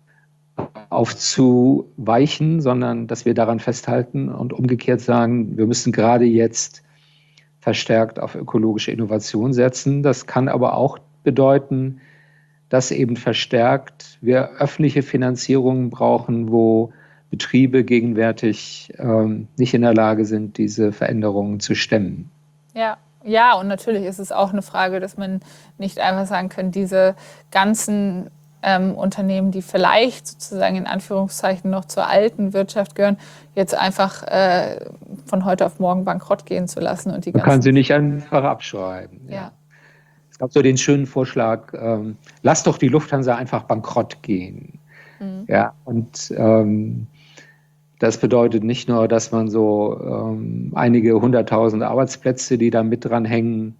aufzuweichen, sondern dass wir daran festhalten und umgekehrt sagen, wir müssen gerade jetzt verstärkt auf ökologische Innovation setzen. Das kann aber auch bedeuten, dass eben verstärkt wir öffentliche Finanzierungen brauchen, wo Betriebe gegenwärtig nicht in der Lage sind, diese Veränderungen zu stemmen. Ja, und natürlich ist es auch eine Frage, dass man nicht einfach sagen kann, diese ganzen Unternehmen, die vielleicht sozusagen in Anführungszeichen noch zur alten Wirtschaft gehören, jetzt einfach von heute auf morgen bankrott gehen zu lassen. Und man kann sie nicht einfach abschreiben. Ja. Es gab so den schönen Vorschlag, lass doch die Lufthansa einfach bankrott gehen. Ja, und das bedeutet nicht nur, dass man so einige 100.000 Arbeitsplätze, die da mit dran hängen,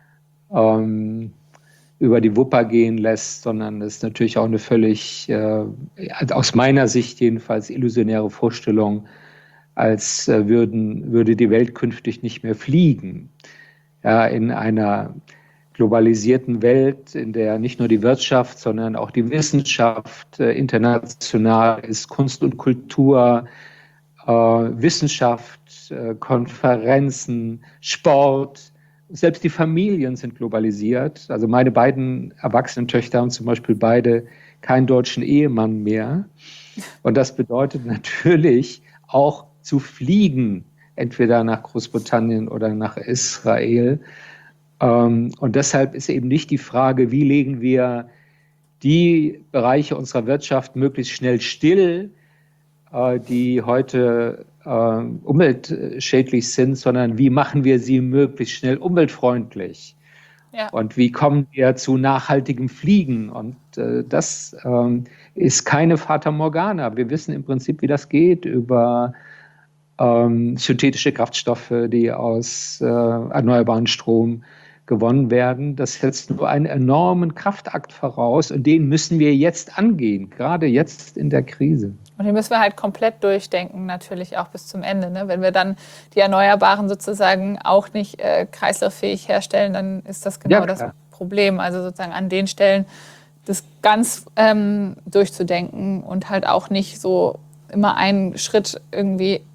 über die Wupper gehen lässt, sondern es ist natürlich auch eine völlig, aus meiner Sicht jedenfalls, illusionäre Vorstellung, als würde die Welt künftig nicht mehr fliegen. Ja, in einer globalisierten Welt, in der nicht nur die Wirtschaft, sondern auch die Wissenschaft international ist, Kunst und Kultur, Wissenschaft, Konferenzen, Sport, selbst die Familien sind globalisiert. Also meine beiden erwachsenen Töchter haben zum Beispiel beide keinen deutschen Ehemann mehr. Und das bedeutet natürlich auch zu fliegen, entweder nach Großbritannien oder nach Israel. Und deshalb ist eben nicht die Frage, wie legen wir die Bereiche unserer Wirtschaft möglichst schnell still, die heute umweltschädlich sind, sondern wie machen wir sie möglichst schnell umweltfreundlich? Ja. Und wie kommen wir zu nachhaltigem Fliegen? Und das ist keine Fata Morgana. Wir wissen im Prinzip, wie das geht, über synthetische Kraftstoffe, die aus erneuerbaren Strom gewonnen werden. Das setzt nur einen enormen Kraftakt voraus und den müssen wir jetzt angehen, gerade jetzt in der Krise. Und den müssen wir halt komplett durchdenken, natürlich auch bis zum Ende. Ne? Wenn wir dann die Erneuerbaren sozusagen auch nicht kreislauffähig herstellen, dann ist das genau das Problem. Also sozusagen an den Stellen das ganz durchzudenken und halt auch nicht so immer einen Schritt irgendwie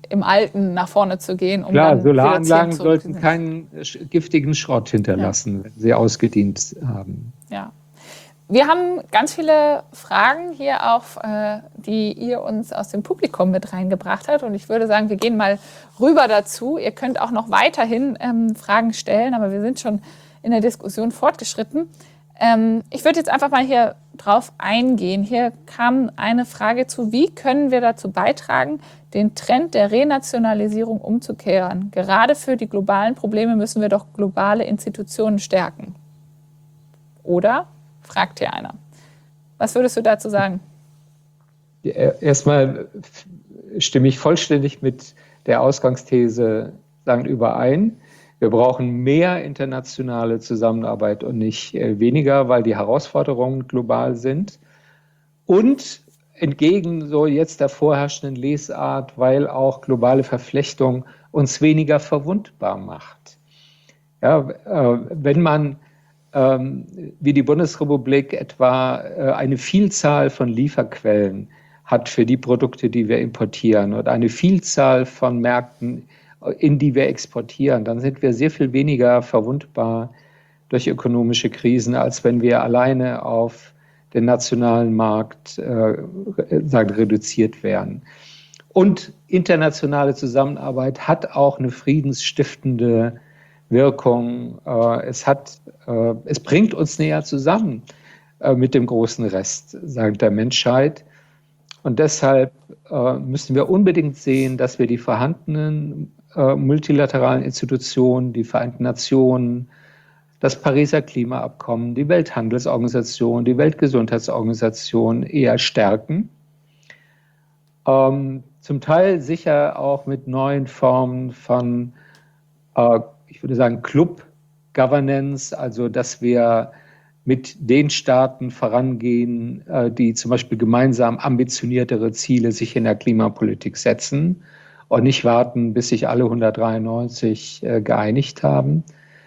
im Alten nach vorne zu gehen, um Klar, dann Solaranlagen sollten keinen giftigen Schrott hinterlassen, wenn sie ausgedient haben. Ja. Wir haben ganz viele Fragen hier auch, die ihr uns aus dem Publikum mit reingebracht habt. Und ich würde sagen, wir gehen mal rüber dazu. Ihr könnt auch noch weiterhin Fragen stellen, aber wir sind schon in der Diskussion fortgeschritten. Ich würde jetzt einfach mal hier drauf eingehen. Hier kam eine Frage zu, wie können wir dazu beitragen, den Trend der Renationalisierung umzukehren? Gerade für die globalen Probleme müssen wir doch globale Institutionen stärken. Oder? Fragt hier einer. Was würdest du dazu sagen? Erstmal stimme ich vollständig mit der Ausgangsthese überein. Wir brauchen mehr internationale Zusammenarbeit und nicht weniger, weil die Herausforderungen global sind. Und entgegen so jetzt der vorherrschenden Lesart, weil auch globale Verflechtung uns weniger verwundbar macht. Ja, wenn man wie die Bundesrepublik etwa eine Vielzahl von Lieferquellen hat für die Produkte, die wir importieren und eine Vielzahl von Märkten, in die wir exportieren, dann sind wir sehr viel weniger verwundbar durch ökonomische Krisen, als wenn wir alleine auf den nationalen Markt reduziert werden. Und internationale Zusammenarbeit hat auch eine friedensstiftende Wirkung. Es bringt uns näher zusammen mit dem großen Rest der Menschheit. Und deshalb müssen wir unbedingt sehen, dass wir die vorhandenen multilateralen Institutionen, die Vereinten Nationen, das Pariser Klimaabkommen, die Welthandelsorganisation, die Weltgesundheitsorganisation eher stärken. Zum Teil sicher auch mit neuen Formen von ich würde sagen, Club-Governance, also dass wir mit den Staaten vorangehen, die zum Beispiel gemeinsam ambitioniertere Ziele sich in der Klimapolitik setzen und nicht warten, bis sich alle 193 geeinigt haben.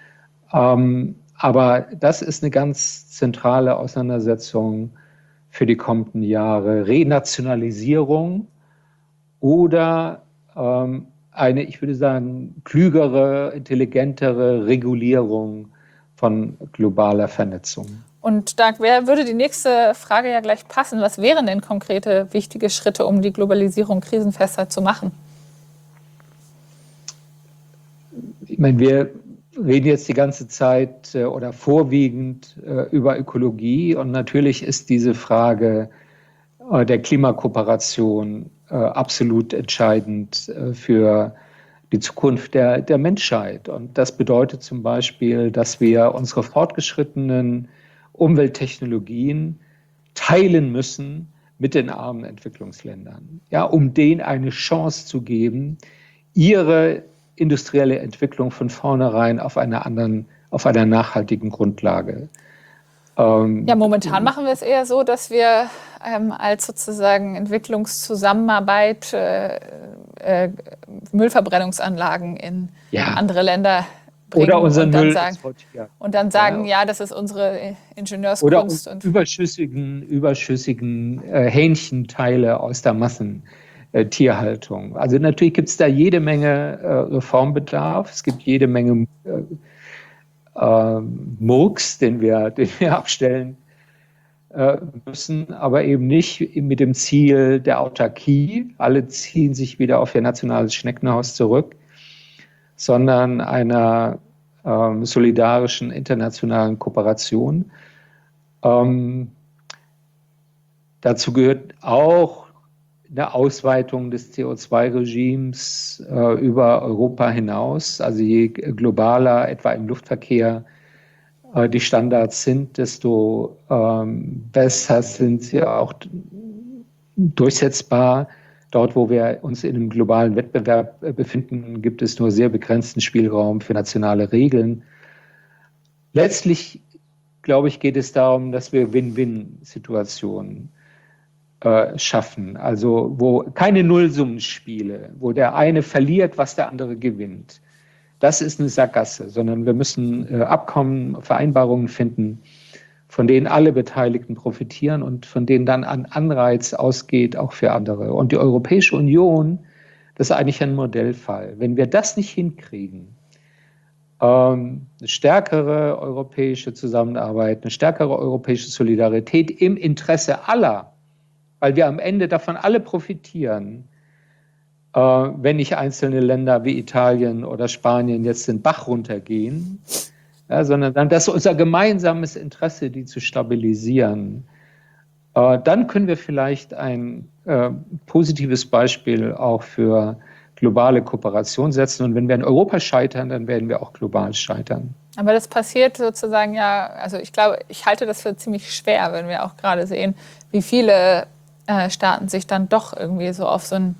Aber das ist eine ganz zentrale Auseinandersetzung für die kommenden Jahre. Renationalisierung oder eine, ich würde sagen, klügere, intelligentere Regulierung von globaler Vernetzung. Und da würde die nächste Frage ja gleich passen. Was wären denn konkrete wichtige Schritte, um die Globalisierung krisenfester zu machen? Ich meine, wir reden jetzt die ganze Zeit oder vorwiegend über Ökologie. Und natürlich ist diese Frage der Klimakooperation absolut entscheidend für die Zukunft der Menschheit. Und das bedeutet zum Beispiel, dass wir unsere fortgeschrittenen Umwelttechnologien teilen müssen mit den armen Entwicklungsländern, ja, um denen eine Chance zu geben, ihre industrielle Entwicklung von vornherein auf einer nachhaltigen Grundlage. Ja, momentan machen wir es eher so, dass wir als sozusagen Entwicklungszusammenarbeit Müllverbrennungsanlagen in andere Länder bringen oder unseren Müll exportieren. Und dann sagen, ja, das ist unsere Ingenieurskunst. Oder überschüssigen Hähnchenteile aus der Massentierhaltung. Also natürlich gibt es da jede Menge Reformbedarf. Es gibt jede Menge Murks, den wir abstellen müssen, aber eben nicht mit dem Ziel der Autarkie. Alle ziehen sich wieder auf ihr nationales Schneckenhaus zurück, sondern einer solidarischen internationalen Kooperation. Dazu gehört auch eine Ausweitung des CO2-Regimes über Europa hinaus. Also je globaler etwa im Luftverkehr die Standards sind, desto besser sind sie auch durchsetzbar. Dort, wo wir uns in einem globalen Wettbewerb befinden, gibt es nur sehr begrenzten Spielraum für nationale Regeln. Letztlich, glaube ich, geht es darum, dass wir Win-Win-Situationen schaffen. Also wo keine Nullsummenspiele, wo der eine verliert, was der andere gewinnt. Das ist eine Sackgasse, sondern wir müssen Abkommen, Vereinbarungen finden, von denen alle Beteiligten profitieren und von denen dann ein Anreiz ausgeht, auch für andere. Und die Europäische Union Das ist eigentlich ein Modellfall. Wenn wir das nicht hinkriegen, eine stärkere europäische Zusammenarbeit, eine stärkere europäische Solidarität im Interesse aller, weil wir am Ende davon alle profitieren, wenn nicht einzelne Länder wie Italien oder Spanien jetzt den Bach runtergehen, ja, sondern dann, das ist unser gemeinsames Interesse, die zu stabilisieren. Dann können wir vielleicht ein positives Beispiel auch für globale Kooperation setzen. Und wenn wir in Europa scheitern, dann werden wir auch global scheitern. Aber das passiert sozusagen ja, also ich glaube, ich halte das für ziemlich schwer, wenn wir auch gerade sehen, wie viele Staaten sich dann doch irgendwie so auf so ein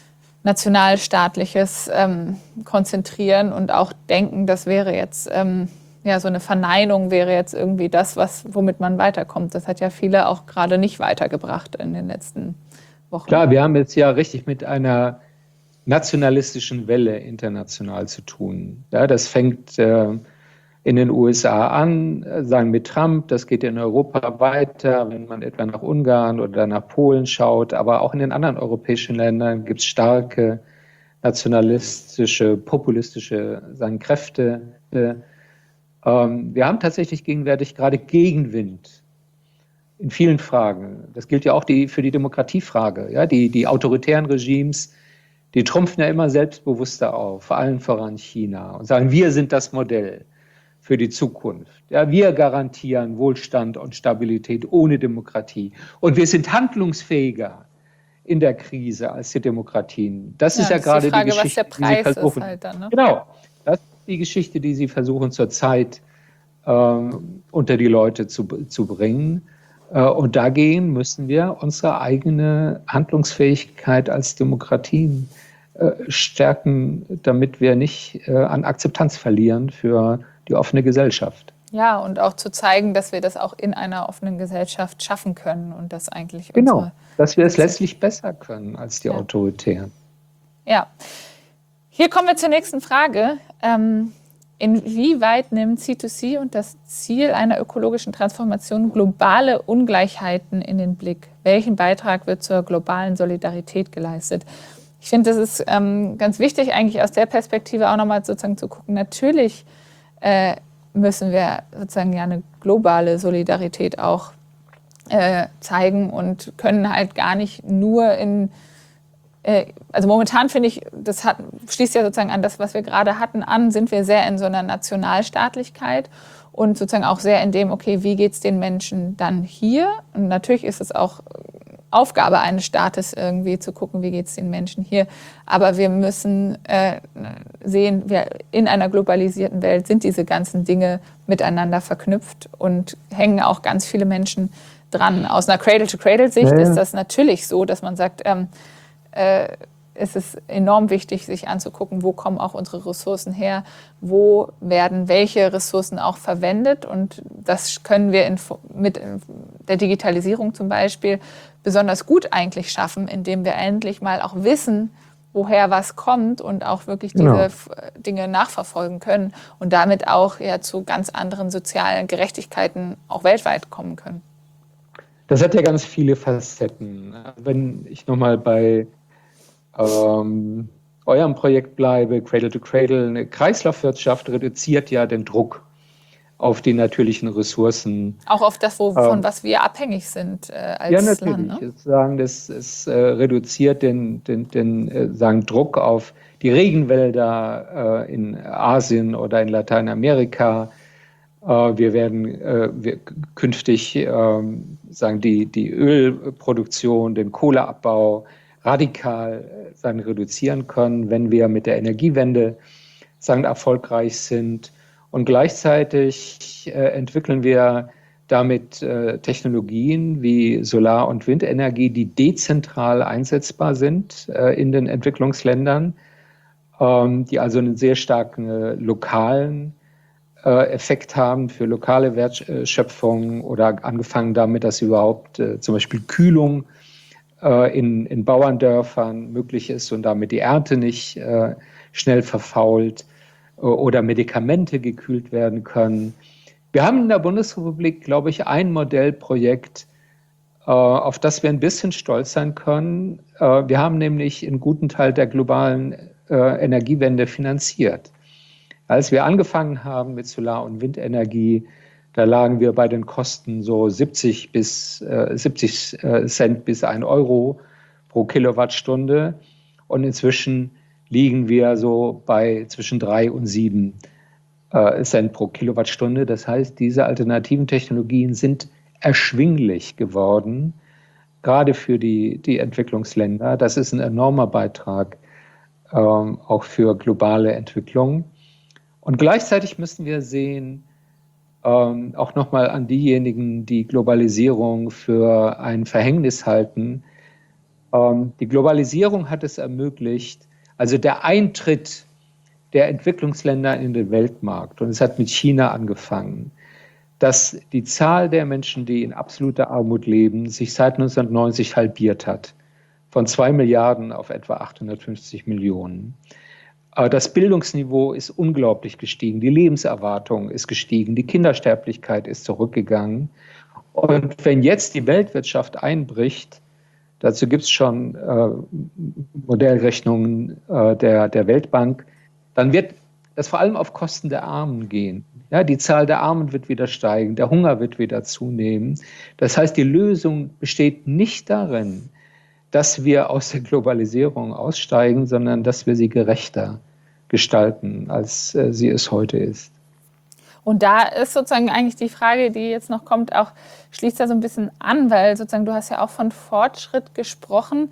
nationalstaatliches konzentrieren und auch denken, das wäre jetzt, ja, so eine Verneinung wäre jetzt irgendwie das, womit man weiterkommt. Das hat ja viele auch gerade nicht weitergebracht in den letzten Wochen. Klar, wir haben jetzt ja richtig mit einer nationalistischen Welle international zu tun. Ja, das fängt in den USA an, sagen mit Trump, das geht in Europa weiter, wenn man etwa nach Ungarn oder nach Polen schaut, aber auch in den anderen europäischen Ländern gibt es starke nationalistische, populistische Kräfte. Wir haben tatsächlich gegenwärtig gerade Gegenwind in vielen Fragen. Das gilt ja auch für die Demokratiefrage. Ja? Die autoritären Regimes, die trumpfen ja immer selbstbewusster auf, vor allem voran China, und sagen, wir sind das Modell für die Zukunft. Ja, wir garantieren Wohlstand und Stabilität ohne Demokratie. Und wir sind handlungsfähiger in der Krise als die Demokratien. Das ist ja gerade die Frage, die Geschichte, was der Preis die sie versuchen. Ist halt dann, ne? Genau, das ist die Geschichte, die sie versuchen zurzeit unter die Leute zu bringen. Und dagegen müssen wir unsere eigene Handlungsfähigkeit als Demokratien stärken, damit wir nicht an Akzeptanz verlieren für die offene Gesellschaft. Ja, und auch zu zeigen, dass wir das auch in einer offenen Gesellschaft schaffen können und das eigentlich genau, dass wir es letztlich besser können als die Autoritären. Ja, hier kommen wir zur nächsten Frage. Inwieweit nimmt C2C und das Ziel einer ökologischen Transformation globale Ungleichheiten in den Blick? Welchen Beitrag wird zur globalen Solidarität geleistet? Ich finde, das ist ganz wichtig, eigentlich aus der Perspektive auch nochmal sozusagen zu gucken. Natürlich müssen wir sozusagen ja eine globale Solidarität auch zeigen und können halt gar nicht nur also momentan finde ich, das schließt ja sozusagen an das, was wir gerade hatten, sind wir sehr in so einer Nationalstaatlichkeit und sozusagen auch sehr in dem, okay, wie geht es den Menschen dann hier? Und natürlich ist es auch Aufgabe eines Staates irgendwie zu gucken, wie geht es den Menschen hier. Aber wir müssen sehen, in einer globalisierten Welt sind diese ganzen Dinge miteinander verknüpft und hängen auch ganz viele Menschen dran. Aus einer Cradle-to-Cradle-Sicht ist das natürlich so, dass man sagt, es ist enorm wichtig, sich anzugucken, wo kommen auch unsere Ressourcen her, wo werden welche Ressourcen auch verwendet. Und das können wir mit der Digitalisierung zum Beispiel besonders gut eigentlich schaffen, indem wir endlich mal auch wissen, woher was kommt und auch wirklich diese Dinge nachverfolgen können und damit auch ja zu ganz anderen sozialen Gerechtigkeiten auch weltweit kommen können. Das hat ja ganz viele Facetten. Wenn ich nochmal bei eurem Projekt bleibe, Cradle to Cradle, eine Kreislaufwirtschaft reduziert ja den Druck auf die natürlichen Ressourcen. Auch auf das, von was wir abhängig sind als ja, natürlich. Land. Ne? Sagen, es reduziert den Druck auf die Regenwälder in Asien oder in Lateinamerika. Wir werden künftig die Ölproduktion, den Kohleabbau radikal reduzieren können, wenn wir mit der Energiewende erfolgreich sind. Und gleichzeitig entwickeln wir damit Technologien wie Solar- und Windenergie, die dezentral einsetzbar sind in den Entwicklungsländern, die also einen sehr starken lokalen Effekt haben für lokale Wertschöpfung oder angefangen damit, dass überhaupt zum Beispiel Kühlung in Bauerndörfern möglich ist und damit die Ernte nicht schnell verfault oder Medikamente gekühlt werden können. Wir haben in der Bundesrepublik, glaube ich, ein Modellprojekt, auf das wir ein bisschen stolz sein können. Wir haben nämlich einen guten Teil der globalen Energiewende finanziert. Als wir angefangen haben mit Solar- und Windenergie, da lagen wir bei den Kosten so 70 Cent bis 1 Euro pro Kilowattstunde. Und inzwischen liegen wir so bei zwischen 3 und 7 Cent pro Kilowattstunde. Das heißt, diese alternativen Technologien sind erschwinglich geworden, gerade für die Entwicklungsländer. Das ist ein enormer Beitrag auch für globale Entwicklung. Und gleichzeitig müssen wir sehen, auch nochmal an diejenigen, die Globalisierung für ein Verhängnis halten. Die Globalisierung hat es ermöglicht, also der Eintritt der Entwicklungsländer in den Weltmarkt, und es hat mit China angefangen, dass die Zahl der Menschen, die in absoluter Armut leben, sich seit 1990 halbiert hat, von 2 Milliarden auf etwa 850 Millionen. Das Bildungsniveau ist unglaublich gestiegen, die Lebenserwartung ist gestiegen, die Kindersterblichkeit ist zurückgegangen. Und wenn jetzt die Weltwirtschaft einbricht, dazu gibt es schon Modellrechnungen der Weltbank, dann wird das vor allem auf Kosten der Armen gehen. Ja, die Zahl der Armen wird wieder steigen, der Hunger wird wieder zunehmen. Das heißt, die Lösung besteht nicht darin, dass wir aus der Globalisierung aussteigen, sondern dass wir sie gerechter gestalten, als sie es heute ist. Und da ist sozusagen eigentlich die Frage, die jetzt noch kommt, auch schließt da so ein bisschen an, weil sozusagen du hast ja auch von Fortschritt gesprochen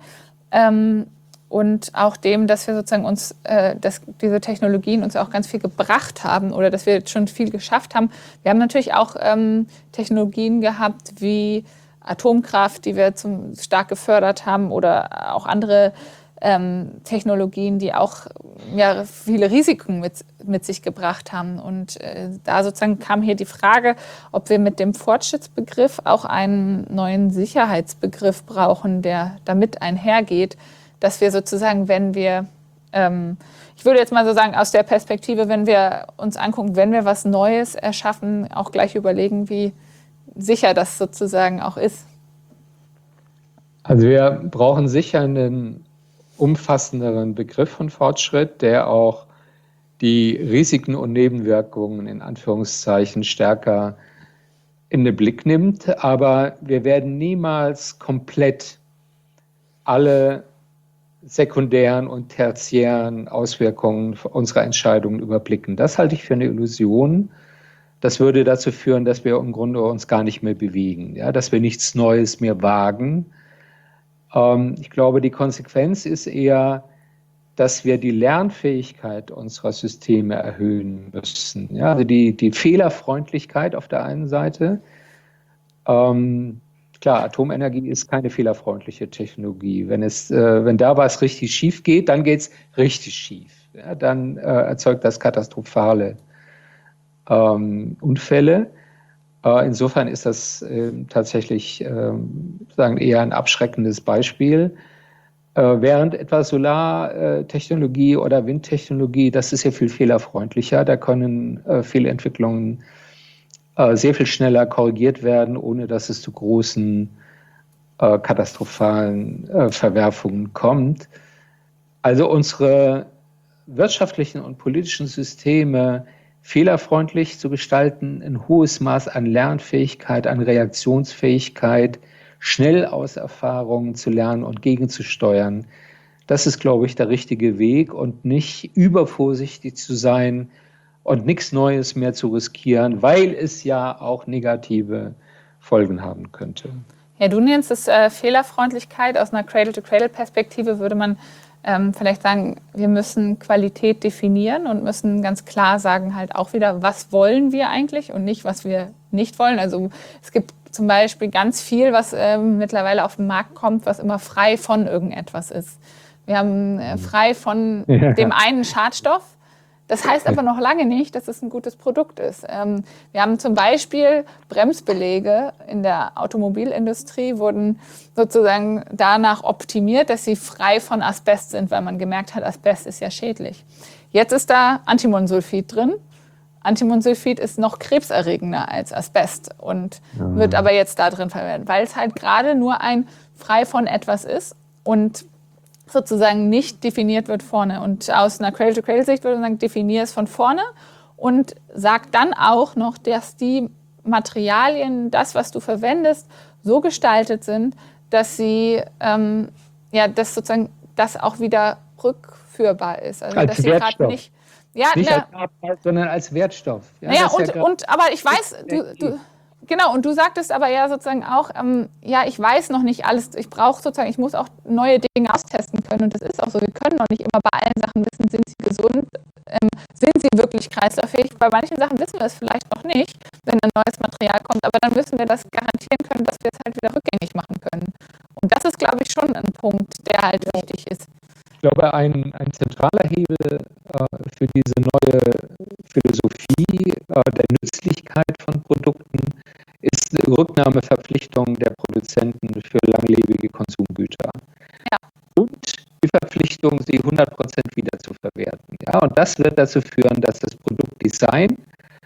und auch dem, dass wir sozusagen uns, dass diese Technologien uns auch ganz viel gebracht haben oder dass wir jetzt schon viel geschafft haben. Wir haben natürlich auch Technologien gehabt wie Atomkraft, die wir stark gefördert haben oder auch andere Technologien, die auch viele Risiken mit sich gebracht haben. Und da sozusagen kam hier die Frage, ob wir mit dem Fortschrittsbegriff auch einen neuen Sicherheitsbegriff brauchen, der damit einhergeht, dass wir sozusagen, wenn wir, ich würde jetzt mal so sagen, aus der Perspektive, wenn wir uns angucken, wenn wir was Neues erschaffen, auch gleich überlegen, wie sicher das sozusagen auch ist. Also wir brauchen sicher einen umfassenderen Begriff von Fortschritt, der auch die Risiken und Nebenwirkungen in Anführungszeichen stärker in den Blick nimmt. Aber wir werden niemals komplett alle sekundären und tertiären Auswirkungen unserer Entscheidungen überblicken. Das halte ich für eine Illusion. Das würde dazu führen, dass wir im Grunde uns gar nicht mehr bewegen, ja, dass wir nichts Neues mehr wagen. Ich glaube, die Konsequenz ist eher, dass wir die Lernfähigkeit unserer Systeme erhöhen müssen. Ja, also die Fehlerfreundlichkeit auf der einen Seite. Klar, Atomenergie ist keine fehlerfreundliche Technologie. Wenn da was richtig schief geht, dann geht es richtig schief. Ja, dann erzeugt das katastrophale Unfälle. Insofern ist das tatsächlich eher ein abschreckendes Beispiel. Während etwa Solartechnologie oder Windtechnologie, das ist ja viel fehlerfreundlicher. Da können viele Entwicklungen sehr viel schneller korrigiert werden, ohne dass es zu großen katastrophalen Verwerfungen kommt. Also unsere wirtschaftlichen und politischen Systeme fehlerfreundlich zu gestalten, ein hohes Maß an Lernfähigkeit, an Reaktionsfähigkeit, schnell aus Erfahrungen zu lernen und gegenzusteuern. Das ist, glaube ich, der richtige Weg und nicht übervorsichtig zu sein und nichts Neues mehr zu riskieren, weil es ja auch negative Folgen haben könnte. Ja, du nennst es Fehlerfreundlichkeit. Aus einer Cradle-to-Cradle-Perspektive würde man vielleicht sagen, wir müssen Qualität definieren und müssen ganz klar sagen halt auch wieder, was wollen wir eigentlich und nicht, was wir nicht wollen. Also es gibt zum Beispiel ganz viel, was mittlerweile auf den Markt kommt, was immer frei von irgendetwas ist. Wir haben frei von dem einen Schadstoff. Das heißt aber noch lange nicht, dass es ein gutes Produkt ist. Wir haben zum Beispiel Bremsbeläge in der Automobilindustrie, wurden sozusagen danach optimiert, dass sie frei von Asbest sind, weil man gemerkt hat, Asbest ist ja schädlich. Jetzt ist da Antimonsulfid drin. Antimonsulfid ist noch krebserregender als Asbest und wird aber jetzt da drin verwendet, weil es halt gerade nur ein frei von etwas ist und sozusagen nicht definiert wird vorne. Und aus einer Cradle-to-Cradle-Sicht würde man sagen, definiere es von vorne und sag dann auch noch, dass die Materialien, das, was du verwendest, so gestaltet sind, dass sie, dass sozusagen das auch wieder rückführbar ist. Also, als dass sie Wertstoff. gerade nicht, Nicht als Abfall, sondern als Wertstoff. Ja, naja, aber ich weiß, genau, und du sagtest aber ja sozusagen auch, ich weiß noch nicht alles, ich muss auch neue Dinge austesten können und das ist auch so, wir können noch nicht immer bei allen Sachen wissen, sind sie gesund, sind sie wirklich kreislauffähig. Bei manchen Sachen wissen wir es vielleicht noch nicht, wenn ein neues Material kommt, aber dann müssen wir das garantieren können, dass wir es halt wieder rückgängig machen können. Und das ist, glaube ich, schon ein Punkt, der halt wichtig ist. Ich glaube, ein zentraler Hebel für diese neue Philosophie der Nützlichkeit von Produkten ist die Rücknahmeverpflichtung der Produzenten für langlebige Konsumgüter. Ja. Und die Verpflichtung, sie 100% wieder zu verwerten. Ja? Und das wird dazu führen, dass das Produktdesign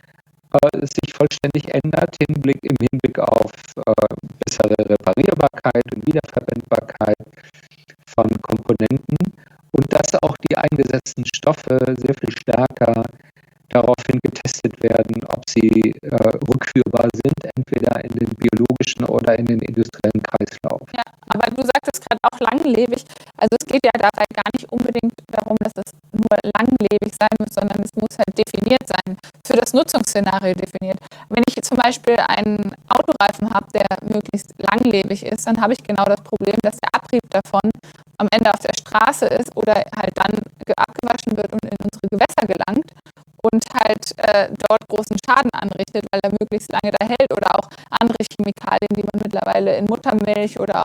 sich vollständig ändert im Hinblick auf bessere Reparierbarkeit und Wiederverwendbarkeit von Komponenten und dass auch die eingesetzten Stoffe sehr viel stärker daraufhin getestet werden, ob sie rückführbar sind, entweder in den biologischen oder in den industriellen Kreislauf. Ja, aber du sagtest gerade auch langlebig. Also es geht ja dabei gar nicht unbedingt darum, dass es nur langlebig sein muss, sondern es muss halt definiert sein, für das Nutzungsszenario definiert. Wenn ich zum Beispiel einen Autoreifen habe, der möglichst langlebig ist, dann habe ich genau das Problem, dass der Abrieb davon am Ende auf der Straße ist oder halt dann abgewaschen wird und in unsere Gewässer gelangt und halt dort großen Schaden anrichtet, weil er möglichst lange da hält oder auch andere Chemikalien, die man mittlerweile in Muttermilch oder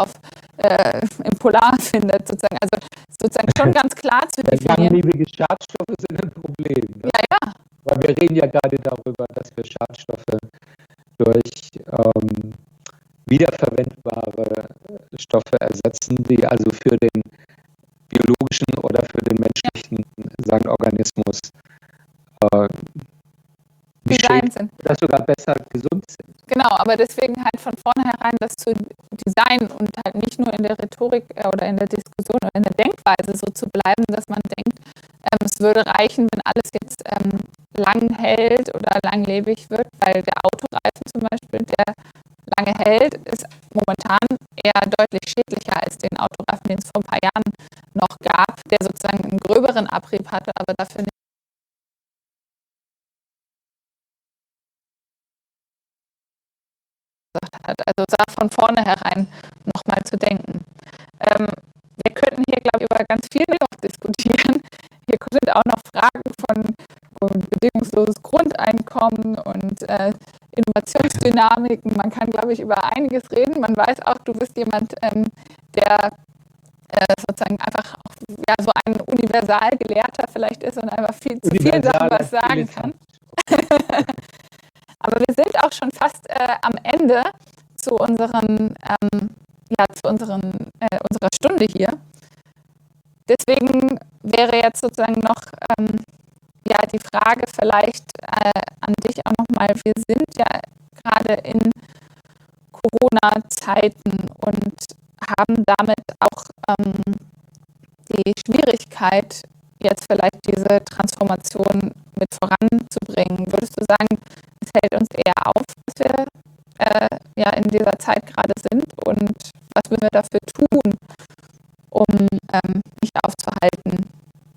im Polar findet, sozusagen. Also sozusagen schon ganz klar zu definieren. Langlebige Schadstoffe sind ein Problem. Ne? Ja. Weil wir reden ja gerade darüber, dass wir Schadstoffe durch wiederverwendbare Stoffe ersetzen, die also für den biologischen oder für den menschlichen Organismus Design sind. Oder sogar besser gesund sind. Genau, aber deswegen halt von vornherein das zu designen und halt nicht nur in der Rhetorik oder in der Diskussion oder in der Denkweise so zu bleiben, dass man denkt, es würde reichen, wenn alles jetzt lang hält oder langlebig wird, weil der Autoreifen zum Beispiel, der lange hält, ist momentan eher deutlich schädlicher als den Autoreifen, den es vor ein paar Jahren noch gab, der sozusagen einen gröberen Abrieb hatte, aber dafür nicht hat. Also da von vornherein nochmal zu denken. Wir könnten hier, glaube ich, über ganz viel noch diskutieren. Hier sind auch noch Fragen von bedingungsloses Grundeinkommen und Innovationsdynamiken. Man kann, glaube ich, über einiges reden. Man weiß auch, du bist jemand, der sozusagen einfach auch, so ein Universalgelehrter vielleicht ist und einfach viel zu vielen Sachen was sagen kann. Aber wir sind auch schon fast am Ende zu unserer Stunde hier. Deswegen wäre jetzt sozusagen noch die Frage vielleicht an dich auch nochmal. Wir sind ja gerade in Corona-Zeiten und haben damit auch die Schwierigkeit, jetzt vielleicht diese Transformation mit voranzubringen. Würdest du sagen, es hält uns eher auf, dass wir in dieser Zeit gerade sind und was müssen wir dafür tun, um nicht aufzuhalten?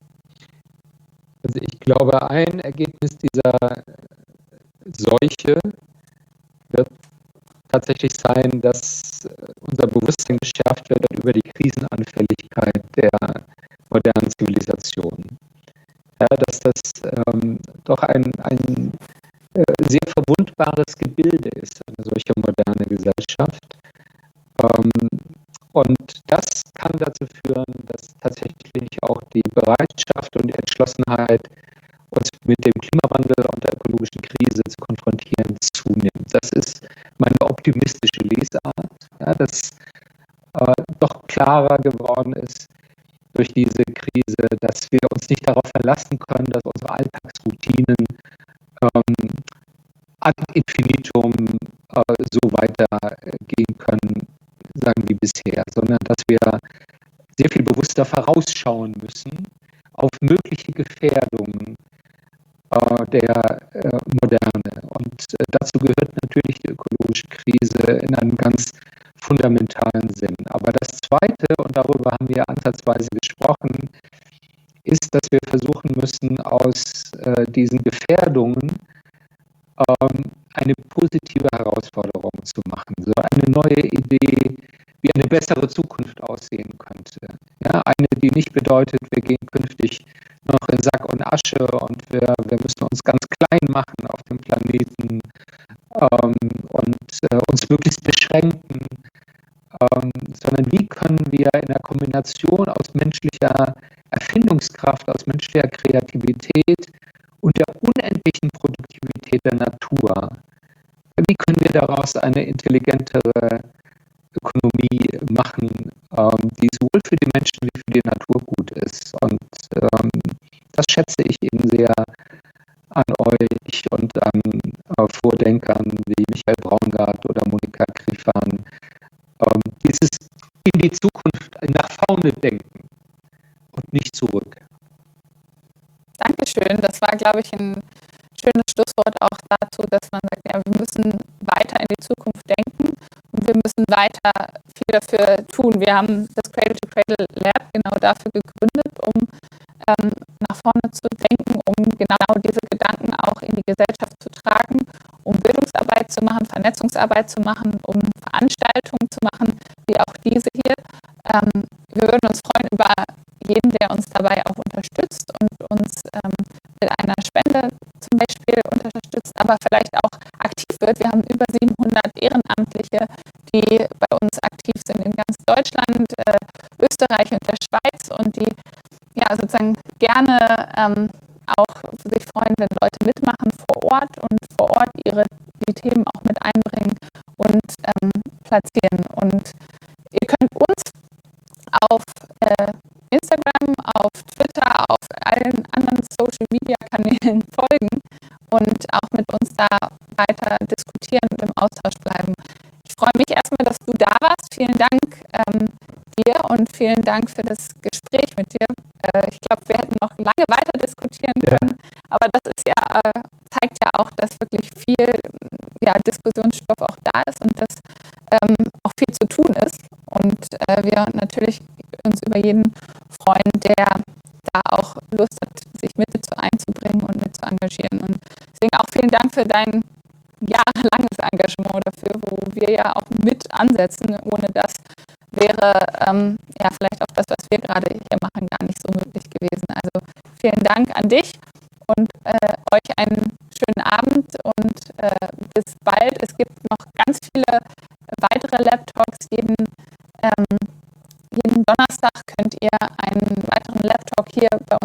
Also ich glaube, ein Ergebnis dieser Seuche wird tatsächlich sein, dass unser Bewusstsein geschärft wird über die Krisenanfälligkeit der modernen Zivilisation. Ja, dass das doch ein sehr verwundbares Gebilde ist, eine solche moderne Gesellschaft. Und das kann dazu führen, dass tatsächlich auch die Bereitschaft und die Entschlossenheit, uns mit dem Klimawandel und der ökologischen Krise zu konfrontieren, zunimmt. Das ist meine optimistische Lesart, dass doch klarer geworden ist durch diese Krise, dass wir uns nicht darauf verlassen können, dass unsere Alltagsroutinen ad infinitum so weitergehen können, sagen wie bisher, sondern dass wir sehr viel bewusster vorausschauen müssen auf mögliche Gefährdungen der Moderne. Und dazu gehört natürlich die ökologische Krise in einem ganz fundamentalen Sinn. Aber das Zweite, und darüber haben wir ansatzweise gesprochen, ist, dass wir versuchen müssen, aus diesen Gefährdungen eine positive Herausforderung zu machen, so eine neue Idee, wie eine bessere Zukunft aussehen könnte. Ja, eine, die nicht bedeutet, wir gehen künftig noch in Sack und Asche und wir müssen uns ganz klein machen auf dem Planeten und uns möglichst beschränken, sondern wie können wir in der Kombination aus menschlicher Erfindungskraft, aus menschlicher Kreativität und der unendlichen Produktivität der Natur, wie können wir daraus eine intelligentere Ökonomie machen, die sowohl für die Menschen wie für die Natur gut ist. Und das schätze ich eben sehr an euch und an Vordenkern wie Michael Braungart oder Monika Griffan. Dieses in die Zukunft, nach vorne denken und nicht zurück. Dankeschön. Das war, glaube ich, ein schönes Schlusswort auch dazu, dass man sagt, ja, wir müssen weiter in die Zukunft denken und wir müssen weiter viel dafür tun. Wir haben das Cradle to Cradle Lab genau dafür gegründet, um nach vorne zu denken, um genau diese Gedanken auch in die Gesellschaft zu tragen, um Bildungsarbeit zu machen, Vernetzungsarbeit zu machen, um Veranstaltungen zu machen, wie auch diese hier. Wir würden uns freuen über jeden, der uns dabei auch unterstützt und uns mit einer Spende zum Beispiel unterstützt, aber vielleicht auch aktiv wird. Wir haben über 700 Ehrenamtliche, die bei uns aktiv sind in ganz Deutschland, Österreich und der Schweiz und die ja sozusagen gerne auch sich freuen, wenn Leute mitmachen vor Ort und vor Ort die Themen auch mit einbringen und platzieren. Und ihr könnt uns auf Instagram, auf Twitter, auf allen anderen Social-Media-Kanälen folgen und auch mit uns da weiter diskutieren und im Austausch bleiben. Ich freue mich erstmal, dass du da warst. Vielen Dank dir und vielen Dank für das Gespräch mit dir. Ich glaube, wir hätten noch lange weiter diskutieren können, aber das ist ja, zeigt ja auch, dass wirklich viel Diskussionsstoff auch da ist und dass auch viel zu tun ist und wir natürlich uns über jeden freuen, der da auch Lust hat, sich mit einzubringen und mit zu engagieren. Und deswegen auch vielen Dank für dein jahrelanges Engagement dafür, wo wir ja auch mit ansetzen. Ohne das wäre vielleicht auch das, was wir gerade hier machen, gar nicht so möglich gewesen. Also vielen Dank an dich und euch einen schönen Abend und bis bald. Es gibt noch ganz viele weitere Lab-Talks. Jeden Donnerstag könnt ihr einen weiteren Lab-Talk hier bei